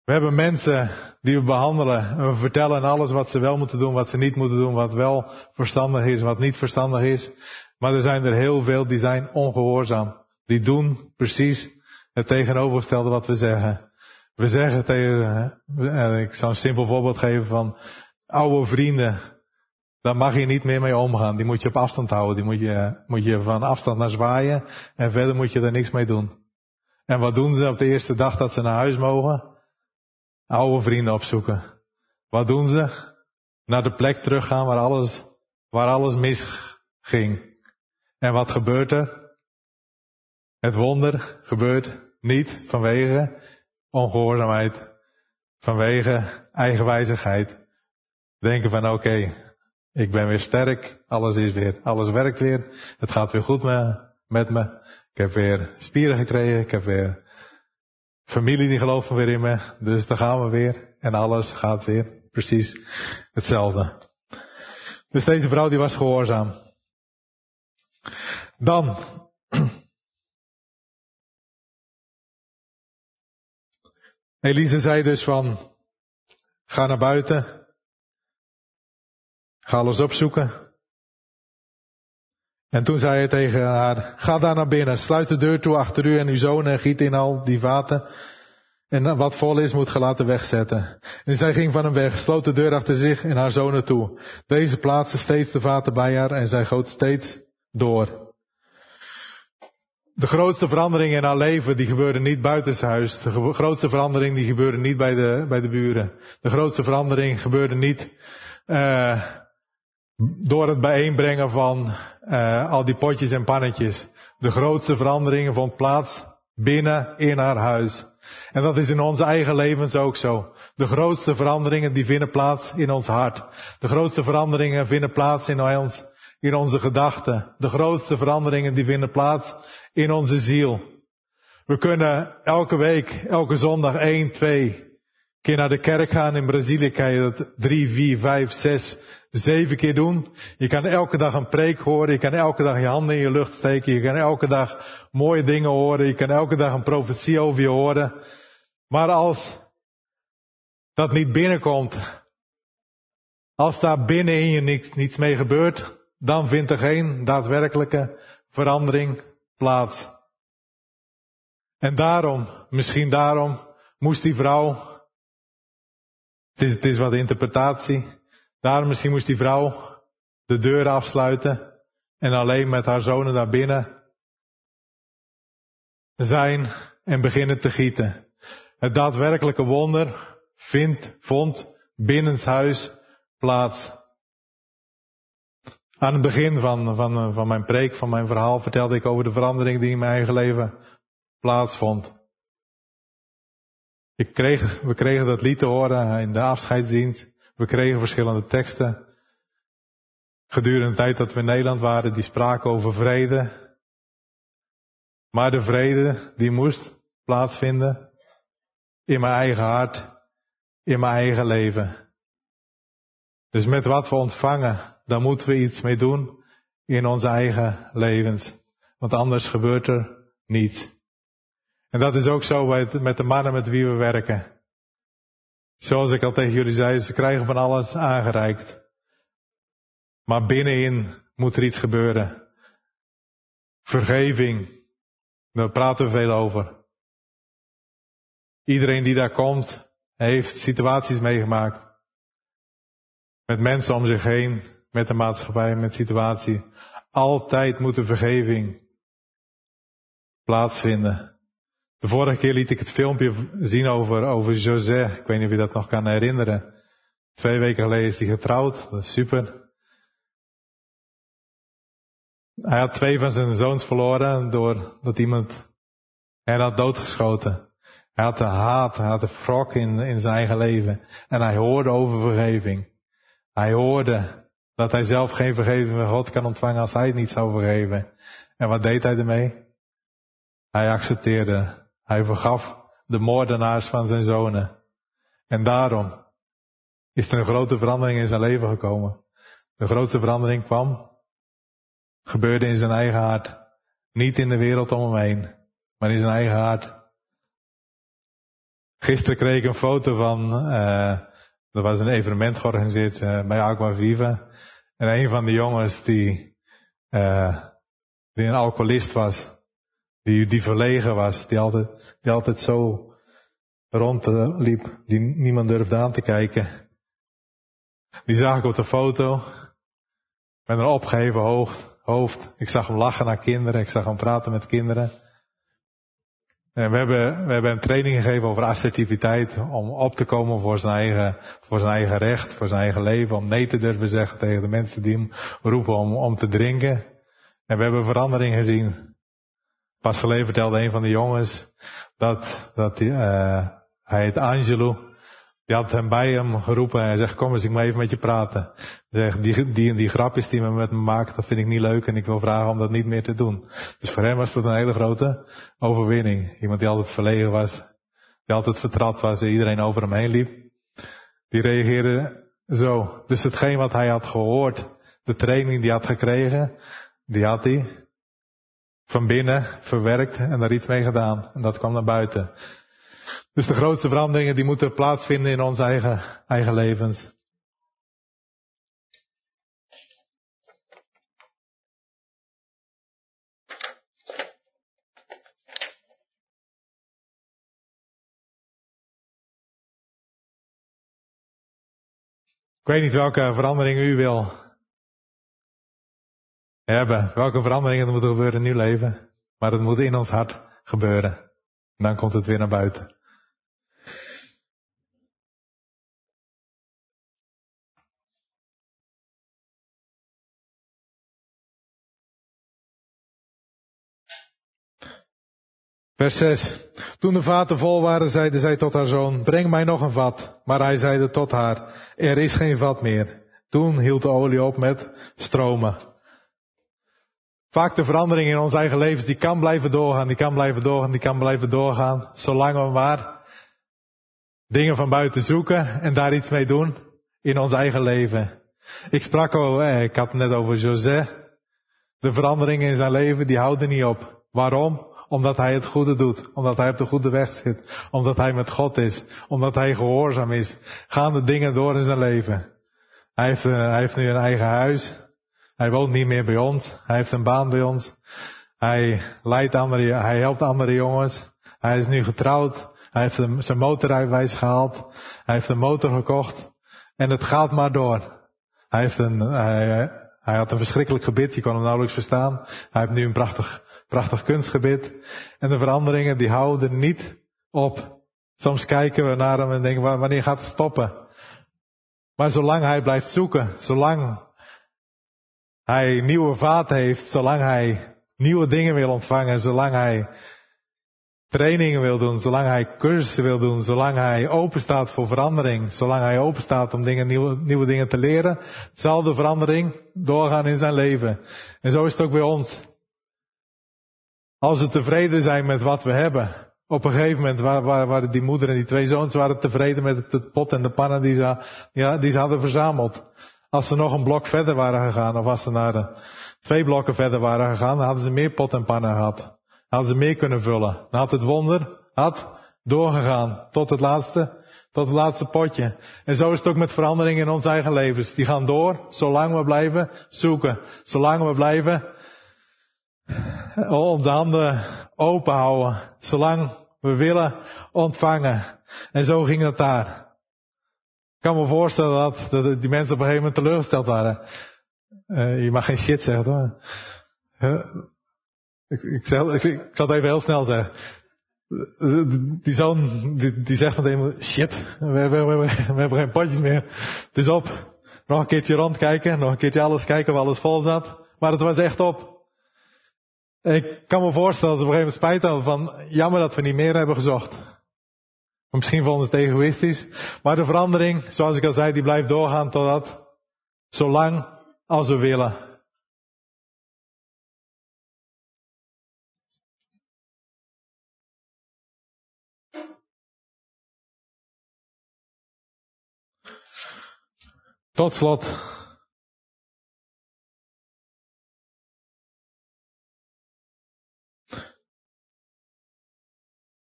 We hebben mensen die we behandelen en we vertellen alles wat ze wel moeten doen, wat ze niet moeten doen, wat wel verstandig is, wat niet verstandig is. Maar er zijn er heel veel die zijn ongehoorzaam. Die doen precies het tegenovergestelde wat we zeggen. We zeggen tegen, ik zal een simpel voorbeeld geven van oude vrienden. Daar mag je niet meer mee omgaan. Die moet je op afstand houden. Die moet je, moet je van afstand naar zwaaien. En verder moet je er niks mee doen. En wat doen ze op de eerste dag dat ze naar huis mogen? Oude vrienden opzoeken. Wat doen ze? Naar de plek teruggaan waar alles, waar alles misging. En wat gebeurt er? Het wonder gebeurt niet vanwege ongehoorzaamheid. Vanwege eigenwijzigheid. Denken van oké, okay, ik ben weer sterk. Alles is weer, alles werkt weer. Het gaat weer goed met me. Ik heb weer spieren gekregen. Ik heb weer familie die gelooft weer in me. Dus daar gaan we weer. En alles gaat weer precies hetzelfde. Dus deze vrouw die was gehoorzaam. Dan. Elise zei dus van, ga naar buiten. Ga alles opzoeken. En toen zei hij tegen haar, ga daar naar binnen, sluit de deur toe achter u en uw zonen en giet in al die vaten. En wat vol is, moet ge laten wegzetten. En zij ging van hem weg, sloot de deur achter zich en haar zonen toe. Deze plaatste steeds de vaten bij haar en zij goot steeds door. De grootste verandering in haar leven, die gebeurde niet buitenshuis. De ge- grootste verandering, die gebeurde niet bij de, bij de buren. De grootste verandering gebeurde niet uh, door het bijeenbrengen van uh, al die potjes en pannetjes. De grootste verandering vond plaats binnen in haar huis. En dat is in onze eigen levens ook zo. De grootste veranderingen die vinden plaats in ons hart. De grootste veranderingen vinden plaats in ons, in onze gedachten. De grootste veranderingen die vinden plaats in onze ziel. We kunnen elke week, elke zondag één, twee keer naar de kerk gaan. In Brazilië kan je dat drie, vier, vijf, zes, zeven keer doen. Je kan elke dag een preek horen. Je kan elke dag je handen in je lucht steken. Je kan elke dag mooie dingen horen. Je kan elke dag een profetie over je horen. Maar als dat niet binnenkomt, als daar binnenin je niets, niets mee gebeurt, dan vindt er geen daadwerkelijke verandering plaats. En daarom, misschien daarom, moest die vrouw, het is, het is wat interpretatie, daarom misschien moest die vrouw de deur afsluiten en alleen met haar zonen daar binnen zijn en beginnen te gieten. Het daadwerkelijke wonder vindt, vond binnenshuis plaats. Aan het begin van, van, van mijn preek, van mijn verhaal, vertelde ik over de verandering die in mijn eigen leven plaatsvond. Ik kreeg, we kregen dat lied te horen in de afscheidsdienst. We kregen verschillende teksten. Gedurende de tijd dat we in Nederland waren, die spraken over vrede. Maar de vrede, die moest plaatsvinden in mijn eigen hart, in mijn eigen leven. Dus met wat we ontvangen, daar moeten we iets mee doen in onze eigen levens. Want anders gebeurt er niets. En dat is ook zo met de mannen met wie we werken. Zoals ik al tegen jullie zei, ze krijgen van alles aangereikt. Maar binnenin moet er iets gebeuren. Vergeving, daar praten we veel over. Iedereen die daar komt, heeft situaties meegemaakt. Met mensen om zich heen, met de maatschappij, met situatie. Altijd moet de vergeving plaatsvinden. De vorige keer liet ik het filmpje zien over, over José. Ik weet niet of je dat nog kan herinneren. Twee weken geleden is hij getrouwd. Dat is super. Hij had twee van zijn zoons verloren doordat iemand hen had doodgeschoten. Hij had de haat, hij had de wrok in, in zijn eigen leven. En hij hoorde over vergeving. Hij hoorde dat hij zelf geen vergeving van God kan ontvangen als hij het niet zou vergeven. En wat deed hij ermee? Hij accepteerde. Hij vergaf de moordenaars van zijn zonen. En daarom is er een grote verandering in zijn leven gekomen. De grootste verandering kwam, gebeurde in zijn eigen hart. Niet in de wereld om hem heen, maar in zijn eigen hart. Gisteren kreeg ik een foto van, uh, er was een evenement georganiseerd uh, bij Aqua Viva. En een van de jongens die, uh, die een alcoholist was, die, die verlegen was, die altijd, die altijd zo rondliep, die niemand durfde aan te kijken. Die zag ik op de foto, met een opgeheven hoofd, hoofd. Ik zag hem lachen naar kinderen, ik zag hem praten met kinderen. En we hebben, we hebben een training gegeven over assertiviteit, om op te komen voor zijn eigen, voor zijn eigen recht, voor zijn eigen leven, om nee te durven zeggen tegen de mensen die hem roepen om, om te drinken. En we hebben verandering gezien. Pas geleden vertelde een van de jongens dat, dat die, uh, hij heet Angelo. Die had hem bij hem geroepen en hij zegt, kom eens, ik moet even met je praten. Hij zegt, die, die en die grapjes die men met me maakt, dat vind ik niet leuk en ik wil vragen om dat niet meer te doen. Dus voor hem was dat een hele grote overwinning. Iemand die altijd verlegen was, die altijd vertrapt was en iedereen over hem heen liep. Die reageerde zo. Dus hetgeen wat hij had gehoord, de training die hij had gekregen, die had hij van binnen verwerkt en daar iets mee gedaan. En dat kwam naar buiten. Dus de grootste veranderingen die moeten plaatsvinden in onze eigen, eigen levens. Ik weet niet welke veranderingen u wil hebben. Welke veranderingen er moeten gebeuren in uw leven. Maar het moet in ons hart gebeuren. En dan komt het weer naar buiten. Vers zes. Toen de vaten vol waren, zeide zij tot haar zoon, breng mij nog een vat. Maar hij zeide tot haar, er is geen vat meer. Toen hield de olie op met stromen. Vaak de verandering in ons eigen levens, die kan blijven doorgaan, die kan blijven doorgaan, die kan blijven doorgaan. Zolang we maar dingen van buiten zoeken en daar iets mee doen in ons eigen leven. Ik sprak al, eh, ik had het net over José. De veranderingen in zijn leven, die houden niet op. Waarom? Omdat hij het goede doet. Omdat hij op de goede weg zit. Omdat hij met God is. Omdat hij gehoorzaam is. Gaan de dingen door in zijn leven. Hij heeft, uh, hij heeft nu een eigen huis. Hij woont niet meer bij ons. Hij heeft een baan bij ons. Hij leidt andere, hij helpt andere jongens. Hij is nu getrouwd. Hij heeft een, zijn motorrijbewijs gehaald. Hij heeft een motor gekocht. En het gaat maar door. Hij heeft een, hij, hij had een verschrikkelijk gebit. Je kon hem nauwelijks verstaan. Hij heeft nu een prachtig Prachtig kunstgebit. En de veranderingen die houden niet op. Soms kijken we naar hem en denken, wanneer gaat het stoppen? Maar zolang hij blijft zoeken, zolang hij nieuwe vaten heeft, zolang hij nieuwe dingen wil ontvangen, zolang hij trainingen wil doen, zolang hij cursussen wil doen, zolang hij open staat voor verandering, zolang hij open staat om dingen, nieuwe, nieuwe dingen te leren, zal de verandering doorgaan in zijn leven. En zo is het ook bij ons. Als we tevreden zijn met wat we hebben. Op een gegeven moment waren, waren die moeder en die twee zoons waren tevreden met het pot en de pannen die ze, ja, die ze hadden verzameld. Als ze nog een blok verder waren gegaan, of als ze naar de twee blokken verder waren gegaan, dan hadden ze meer pot en pannen gehad. Hadden ze meer kunnen vullen. Dan had het wonder, had doorgegaan tot het laatste, tot het laatste potje. En zo is het ook met veranderingen in ons eigen levens. Die gaan door, zolang we blijven zoeken. Zolang we blijven onze handen open houden. Zolang we willen ontvangen. En zo ging het daar. Ik kan me voorstellen dat, dat die mensen op een gegeven moment teleurgesteld waren. Uh, je mag geen shit zeggen hoor. Uh, ik, ik, zal, ik, ik zal het even heel snel zeggen. Die zoon die, die zegt meteen shit. We, we, we, we, we hebben geen potjes meer. Het is op. Nog een keertje rondkijken. Nog een keertje alles kijken waar alles vol zat. Maar het was echt op. Ik kan me voorstellen dat ze op een gegeven moment spijt hadden van, jammer dat we niet meer hebben gezocht. Misschien vonden ze het egoïstisch. Maar de verandering, zoals ik al zei, die blijft doorgaan totdat, zolang als we willen. Tot slot.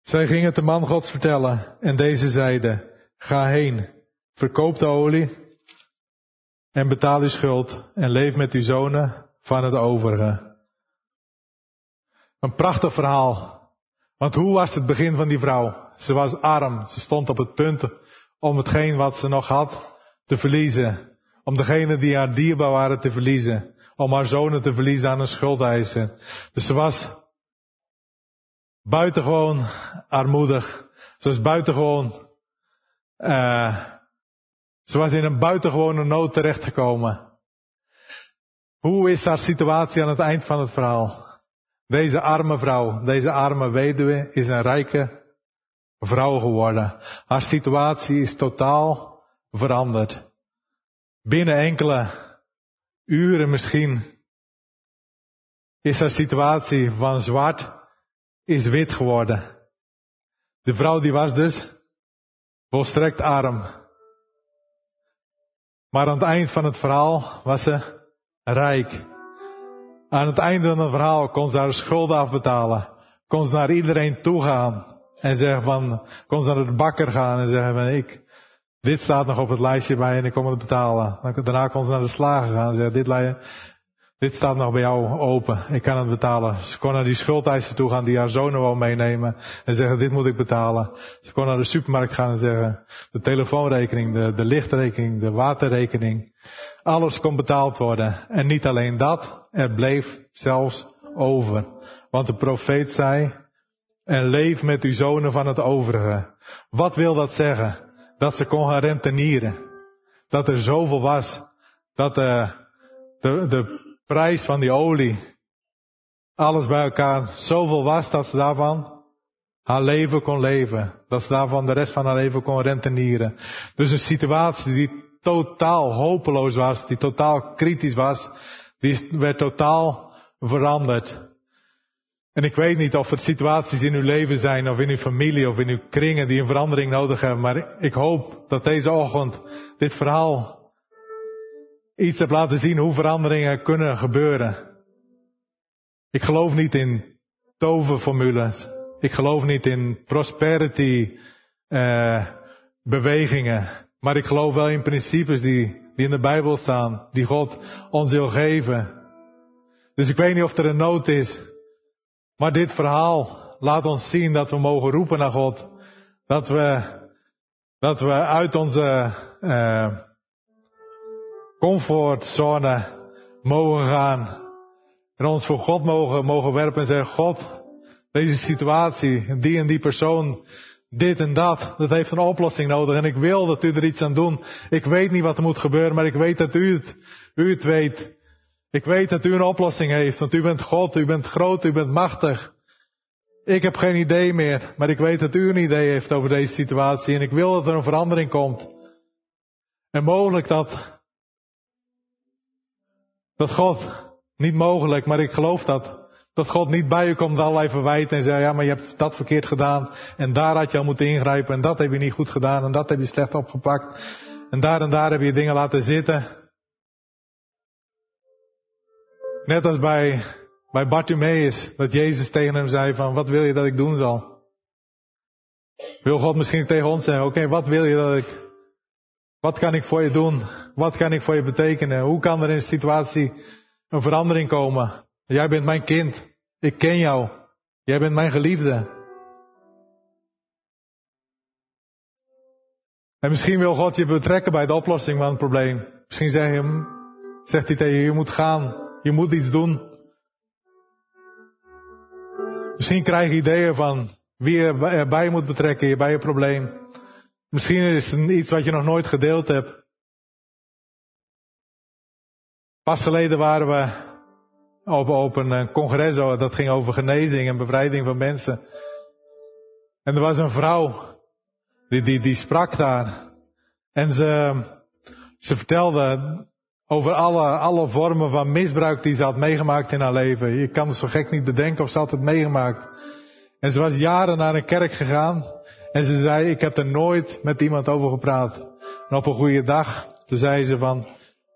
Zij ging het de man Gods vertellen en deze zeide, ga heen, verkoop de olie en betaal uw schuld en leef met uw zonen van het overige. Een prachtig verhaal. Want hoe was het begin van die vrouw? Ze was arm. Ze stond op het punt om hetgeen wat ze nog had te verliezen. Om degene die haar dierbaar waren te verliezen. Om haar zonen te verliezen aan een schuldeiser. Dus ze was buitengewoon armoedig. Ze was buitengewoon... Uh, ze was in een buitengewone nood terechtgekomen. Hoe is haar situatie aan het eind van het verhaal? Deze arme vrouw, deze arme weduwe is een rijke vrouw geworden. Haar situatie is totaal veranderd. Binnen enkele uren misschien is haar situatie van zwart is wit geworden. De vrouw die was dus volstrekt arm. Maar aan het eind van het verhaal was ze rijk. Aan het einde van het verhaal kon ze haar schulden afbetalen. Kon ze naar iedereen toe gaan. En zeggen van, kon ze naar de bakker gaan en zeggen van, ik, dit staat nog op het lijstje bij en ik kom het betalen. Daarna kon ze naar de slager gaan en zeggen, dit, dit staat nog bij jou open, ik kan het betalen. Ze kon naar die schuldeiser toe gaan die haar zonen wou meenemen en zeggen, dit moet ik betalen. Ze kon naar de supermarkt gaan en zeggen, de telefoonrekening, de, de lichtrekening, de waterrekening. Alles kon betaald worden. En niet alleen dat, er bleef zelfs over. Want de profeet zei, en leef met uw zonen van het overige. Wat wil dat zeggen? Dat ze kon gaan rentenieren. Dat er zoveel was. Dat de, de, de prijs van die olie, alles bij elkaar, zoveel was dat ze daarvan haar leven kon leven. Dat ze daarvan de rest van haar leven kon rentenieren. Dus een situatie die totaal hopeloos was, die totaal kritisch was, die werd totaal veranderd. En ik weet niet of er situaties in uw leven zijn, of in uw familie, of in uw kringen die een verandering nodig hebben, maar ik hoop dat deze ochtend dit verhaal iets heeft laten zien hoe veranderingen kunnen gebeuren. Ik geloof niet in toverformules. Ik geloof niet in prosperity uh, bewegingen. Maar ik geloof wel in principes die, die in de Bijbel staan. Die God ons wil geven. Dus ik weet niet of er een nood is. Maar dit verhaal laat ons zien dat we mogen roepen naar God. Dat we, dat we uit onze uh, comfortzone mogen gaan. En ons voor God mogen, mogen werpen en zeggen, God, deze situatie, die en die persoon, dit en dat, dat heeft een oplossing nodig. En ik wil dat u er iets aan doet. Ik weet niet wat er moet gebeuren, maar ik weet dat u het, u het weet. Ik weet dat u een oplossing heeft, want u bent God, u bent groot, u bent machtig. Ik heb geen idee meer, maar ik weet dat u een idee heeft over deze situatie. En ik wil dat er een verandering komt. En mogelijk dat, dat God, niet mogelijk, maar ik geloof dat, dat God niet bij u komt met allerlei verwijten en zegt, ja, maar je hebt dat verkeerd gedaan. En daar had je al moeten ingrijpen en dat heb je niet goed gedaan en dat heb je slecht opgepakt. En daar en daar heb je dingen laten zitten. Net als bij, bij Bartimaeus, dat Jezus tegen hem zei van, wat wil je dat ik doen zal? Wil God misschien tegen ons zeggen, oké, okay, wat wil je dat ik, wat kan ik voor je doen? Wat kan ik voor je betekenen? Hoe kan er in een situatie een verandering komen? Jij bent mijn kind. Ik ken jou. Jij bent mijn geliefde. En misschien wil God je betrekken bij de oplossing van het probleem. Misschien zeg je, zegt hij tegen je, je moet gaan. Je moet iets doen. Misschien krijg je ideeën van wie je erbij moet betrekken, je bij je probleem. Misschien is het iets wat je nog nooit gedeeld hebt. Pas geleden waren we op, op een congres, dat ging over genezing en bevrijding van mensen. En er was een vrouw, die, die, die sprak daar. En ze, ze vertelde over alle, alle vormen van misbruik die ze had meegemaakt in haar leven. Je kan het zo gek niet bedenken of ze had het meegemaakt. En ze was jaren naar een kerk gegaan. En ze zei, ik heb er nooit met iemand over gepraat. En op een goede dag, toen zei ze van,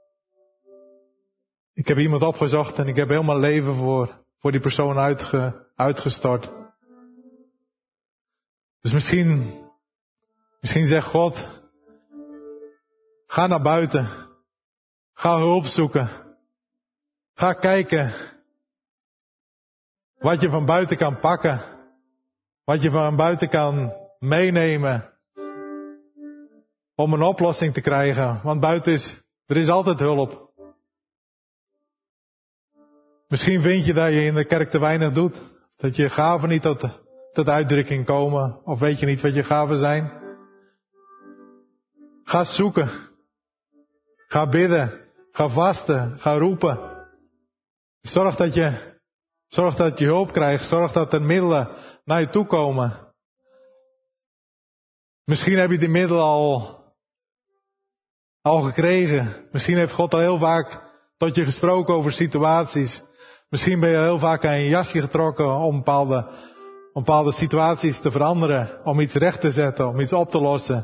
ik heb iemand opgezocht en ik heb heel mijn leven voor, voor die persoon uitge, uitgestort. Dus misschien, misschien zegt God, ga naar buiten. Ga hulp zoeken. Ga kijken wat je van buiten kan pakken. Wat je van buiten kan meenemen. Om een oplossing te krijgen. Want buiten is, er is altijd hulp. Misschien vind je dat je in de kerk te weinig doet. Dat je gaven niet tot, tot uitdrukking komen. Of weet je niet wat je gaven zijn. Ga zoeken. Ga bidden. Ga vasten. Ga roepen. Zorg dat je, zorg dat je hulp krijgt. Zorg dat er middelen naar je toe komen. Misschien heb je die middelen al, al gekregen. Misschien heeft God al heel vaak tot je gesproken over situaties. Misschien ben je heel vaak aan je jasje getrokken om bepaalde, om bepaalde situaties te veranderen. Om iets recht te zetten, om iets op te lossen.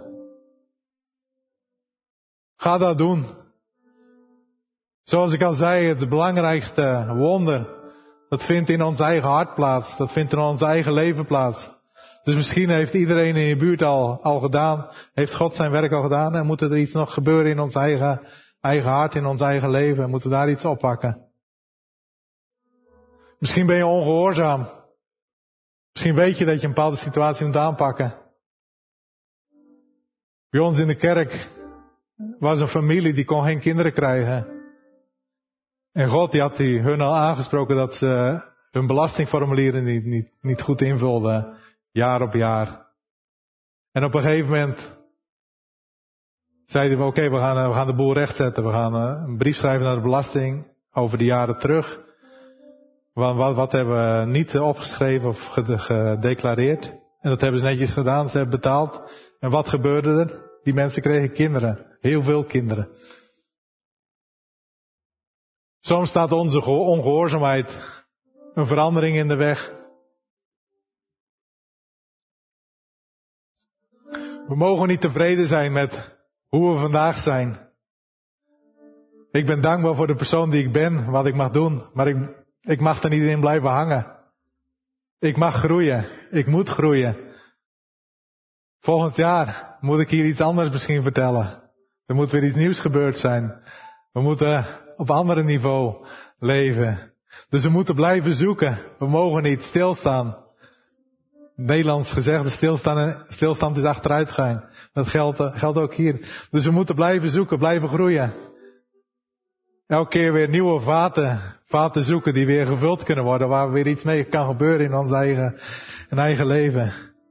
Ga dat doen. Zoals ik al zei, het belangrijkste wonder, dat vindt in ons eigen hart plaats. Dat vindt in ons eigen leven plaats. Dus misschien heeft iedereen in je buurt al, al gedaan, heeft God zijn werk al gedaan en moet er iets nog gebeuren in ons eigen, eigen hart, in ons eigen leven. Moeten we daar iets oppakken. Misschien ben je ongehoorzaam. Misschien weet je dat je een bepaalde situatie moet aanpakken. Bij ons in de kerk was een familie die kon geen kinderen krijgen. En God die had die hun al aangesproken dat ze hun belastingformulieren niet, niet, niet goed invulden. Jaar op jaar. En op een gegeven moment zeiden we oké, okay, we, gaan, we gaan de boel rechtzetten. We gaan een brief schrijven naar de belasting over de jaren terug. Wat, wat, wat hebben we niet opgeschreven of gedeclareerd. En dat hebben ze netjes gedaan. Ze hebben betaald. En wat gebeurde er? Die mensen kregen kinderen. Heel veel kinderen. Soms staat onze ongehoorzaamheid een verandering in de weg. We mogen niet tevreden zijn met hoe we vandaag zijn. Ik ben dankbaar voor de persoon die ik ben, wat ik mag doen. Maar ik, ik mag er niet in blijven hangen. Ik mag groeien. Ik moet groeien. Volgend jaar moet ik hier iets anders misschien vertellen. Er moet weer iets nieuws gebeurd zijn. We moeten op een ander niveau leven. Dus we moeten blijven zoeken. We mogen niet stilstaan. Nederlands gezegd, stilstaan, stilstand is achteruitgang. Dat geldt, geldt ook hier. Dus we moeten blijven zoeken, blijven groeien. Elke keer weer nieuwe vaten, vaten zoeken die weer gevuld kunnen worden. Waar weer iets mee kan gebeuren in ons eigen, in eigen leven.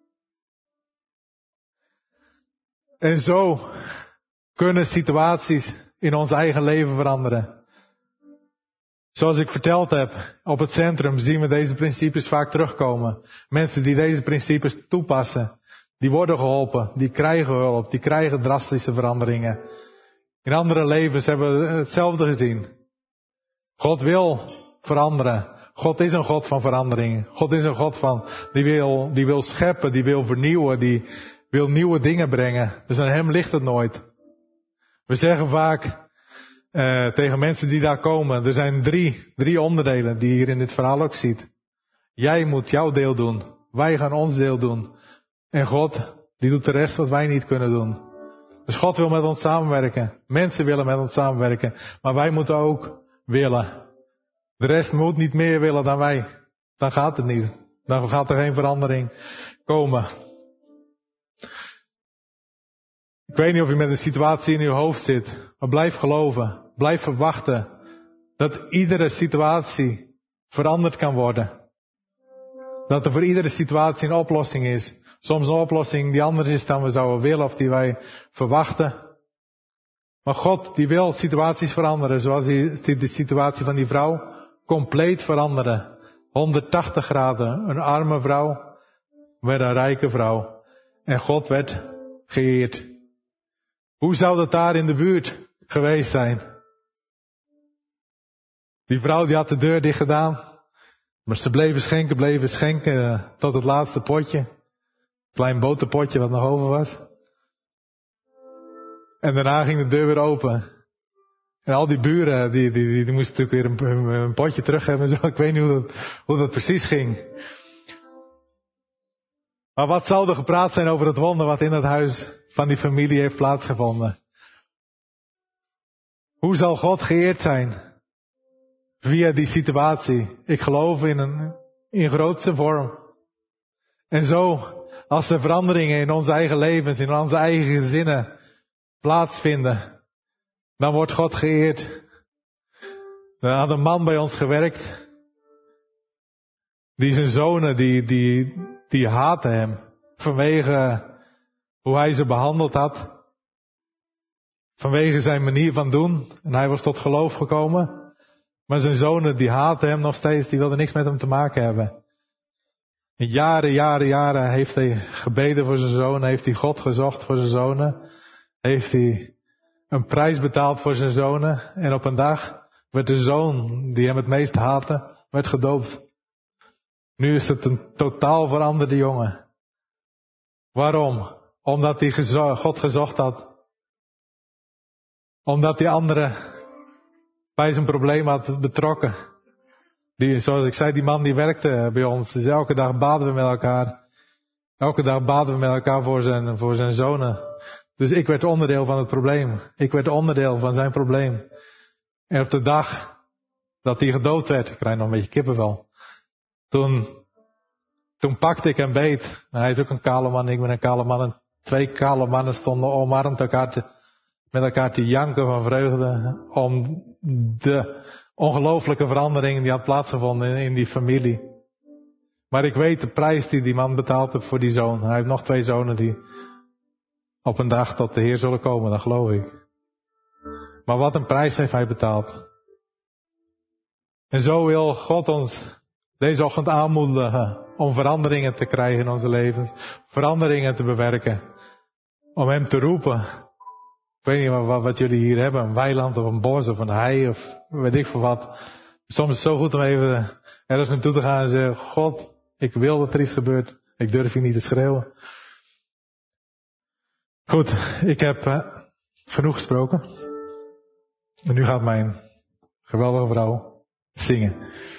En zo kunnen situaties in ons eigen leven veranderen. Zoals ik verteld heb, op het centrum zien we deze principes vaak terugkomen. Mensen die deze principes toepassen, die worden geholpen, die krijgen hulp, die krijgen drastische veranderingen. In andere levens hebben we hetzelfde gezien. God wil veranderen. God is een God van verandering. God is een God van, die wil, die wil scheppen, die wil vernieuwen, die wil nieuwe dingen brengen. Dus aan hem ligt het nooit. We zeggen vaak uh, tegen mensen die daar komen, er zijn drie, drie onderdelen die je hier in dit verhaal ook ziet. Jij moet jouw deel doen. Wij gaan ons deel doen. En God, die doet de rest wat wij niet kunnen doen. Dus God wil met ons samenwerken. Mensen willen met ons samenwerken. Maar wij moeten ook willen. De rest moet niet meer willen dan wij. Dan gaat het niet. Dan gaat er geen verandering komen. Ik weet niet of je met een situatie in je hoofd zit. Maar blijf geloven. Blijf verwachten. Dat iedere situatie veranderd kan worden. Dat er voor iedere situatie een oplossing is. Soms een oplossing die anders is dan we zouden willen of die wij verwachten. Maar God die wil situaties veranderen. Zoals die, de situatie van die vrouw compleet veranderen. honderdtachtig graden. Een arme vrouw werd een rijke vrouw. En God werd geëerd. Hoe zou dat daar in de buurt geweest zijn? Die vrouw die had de deur dicht gedaan. Maar ze bleven schenken, bleven schenken tot het laatste potje. Klein boterpotje wat nog over was. En daarna ging de deur weer open. En al die buren, die, die, die, die moesten natuurlijk weer een, een potje terug hebben en zo. Ik weet niet hoe dat, hoe dat precies ging. Maar wat zou er gepraat zijn over het wonder wat in het huis van die familie heeft plaatsgevonden? Hoe zal God geëerd zijn via die situatie? Ik geloof in een in grootste vorm. En zo, als er veranderingen in onze eigen levens, in onze eigen gezinnen plaatsvinden, dan wordt God geëerd. Er had een man bij ons gewerkt, die zijn zonen, die, die, die haatten hem vanwege hoe hij ze behandeld had. Vanwege zijn manier van doen. En hij was tot geloof gekomen. Maar zijn zonen, die haatten hem nog steeds, die wilden niks met hem te maken hebben. En jaren, jaren, jaren heeft hij gebeden voor zijn zonen, heeft hij God gezocht voor zijn zonen. Heeft hij een prijs betaald voor zijn zonen. En op een dag werd de zoon die hem het meest haatte, werd gedoopt. Nu is het een totaal veranderde jongen. Waarom? Omdat hij gezo- God gezocht had. Omdat die andere bij zijn probleem had betrokken. Die, zoals ik zei, die man die werkte bij ons. Dus elke dag baden we met elkaar. Elke dag baden we met elkaar voor zijn, voor zijn zonen. Dus ik werd onderdeel van het probleem. Ik werd onderdeel van zijn probleem. En op de dag dat hij gedood werd, ik krijg nog een beetje kippenvel. Toen, toen pakte ik hem beet. Hij is ook een kale man, ik ben een kale man. En twee kale mannen stonden omarmd elkaar te, met elkaar te janken van vreugde. Om de ongelooflijke verandering die had plaatsgevonden in, in die familie. Maar ik weet de prijs die die man betaald heeft voor die zoon. Hij heeft nog twee zonen die op een dag tot de Heer zullen komen, dat geloof ik. Maar wat een prijs heeft hij betaald. En zo wil God ons deze ochtend aanmoedigen om veranderingen te krijgen in onze levens. Veranderingen te bewerken. Om hem te roepen. Ik weet niet wat, wat jullie hier hebben. Een weiland of een bos of een hei of weet ik veel wat. Soms is het zo goed om even ergens naartoe te gaan en zeggen: God, ik wil dat er iets gebeurt. Ik durf hier niet te schreeuwen. Goed, ik heb uh, genoeg gesproken. En nu gaat mijn geweldige vrouw zingen.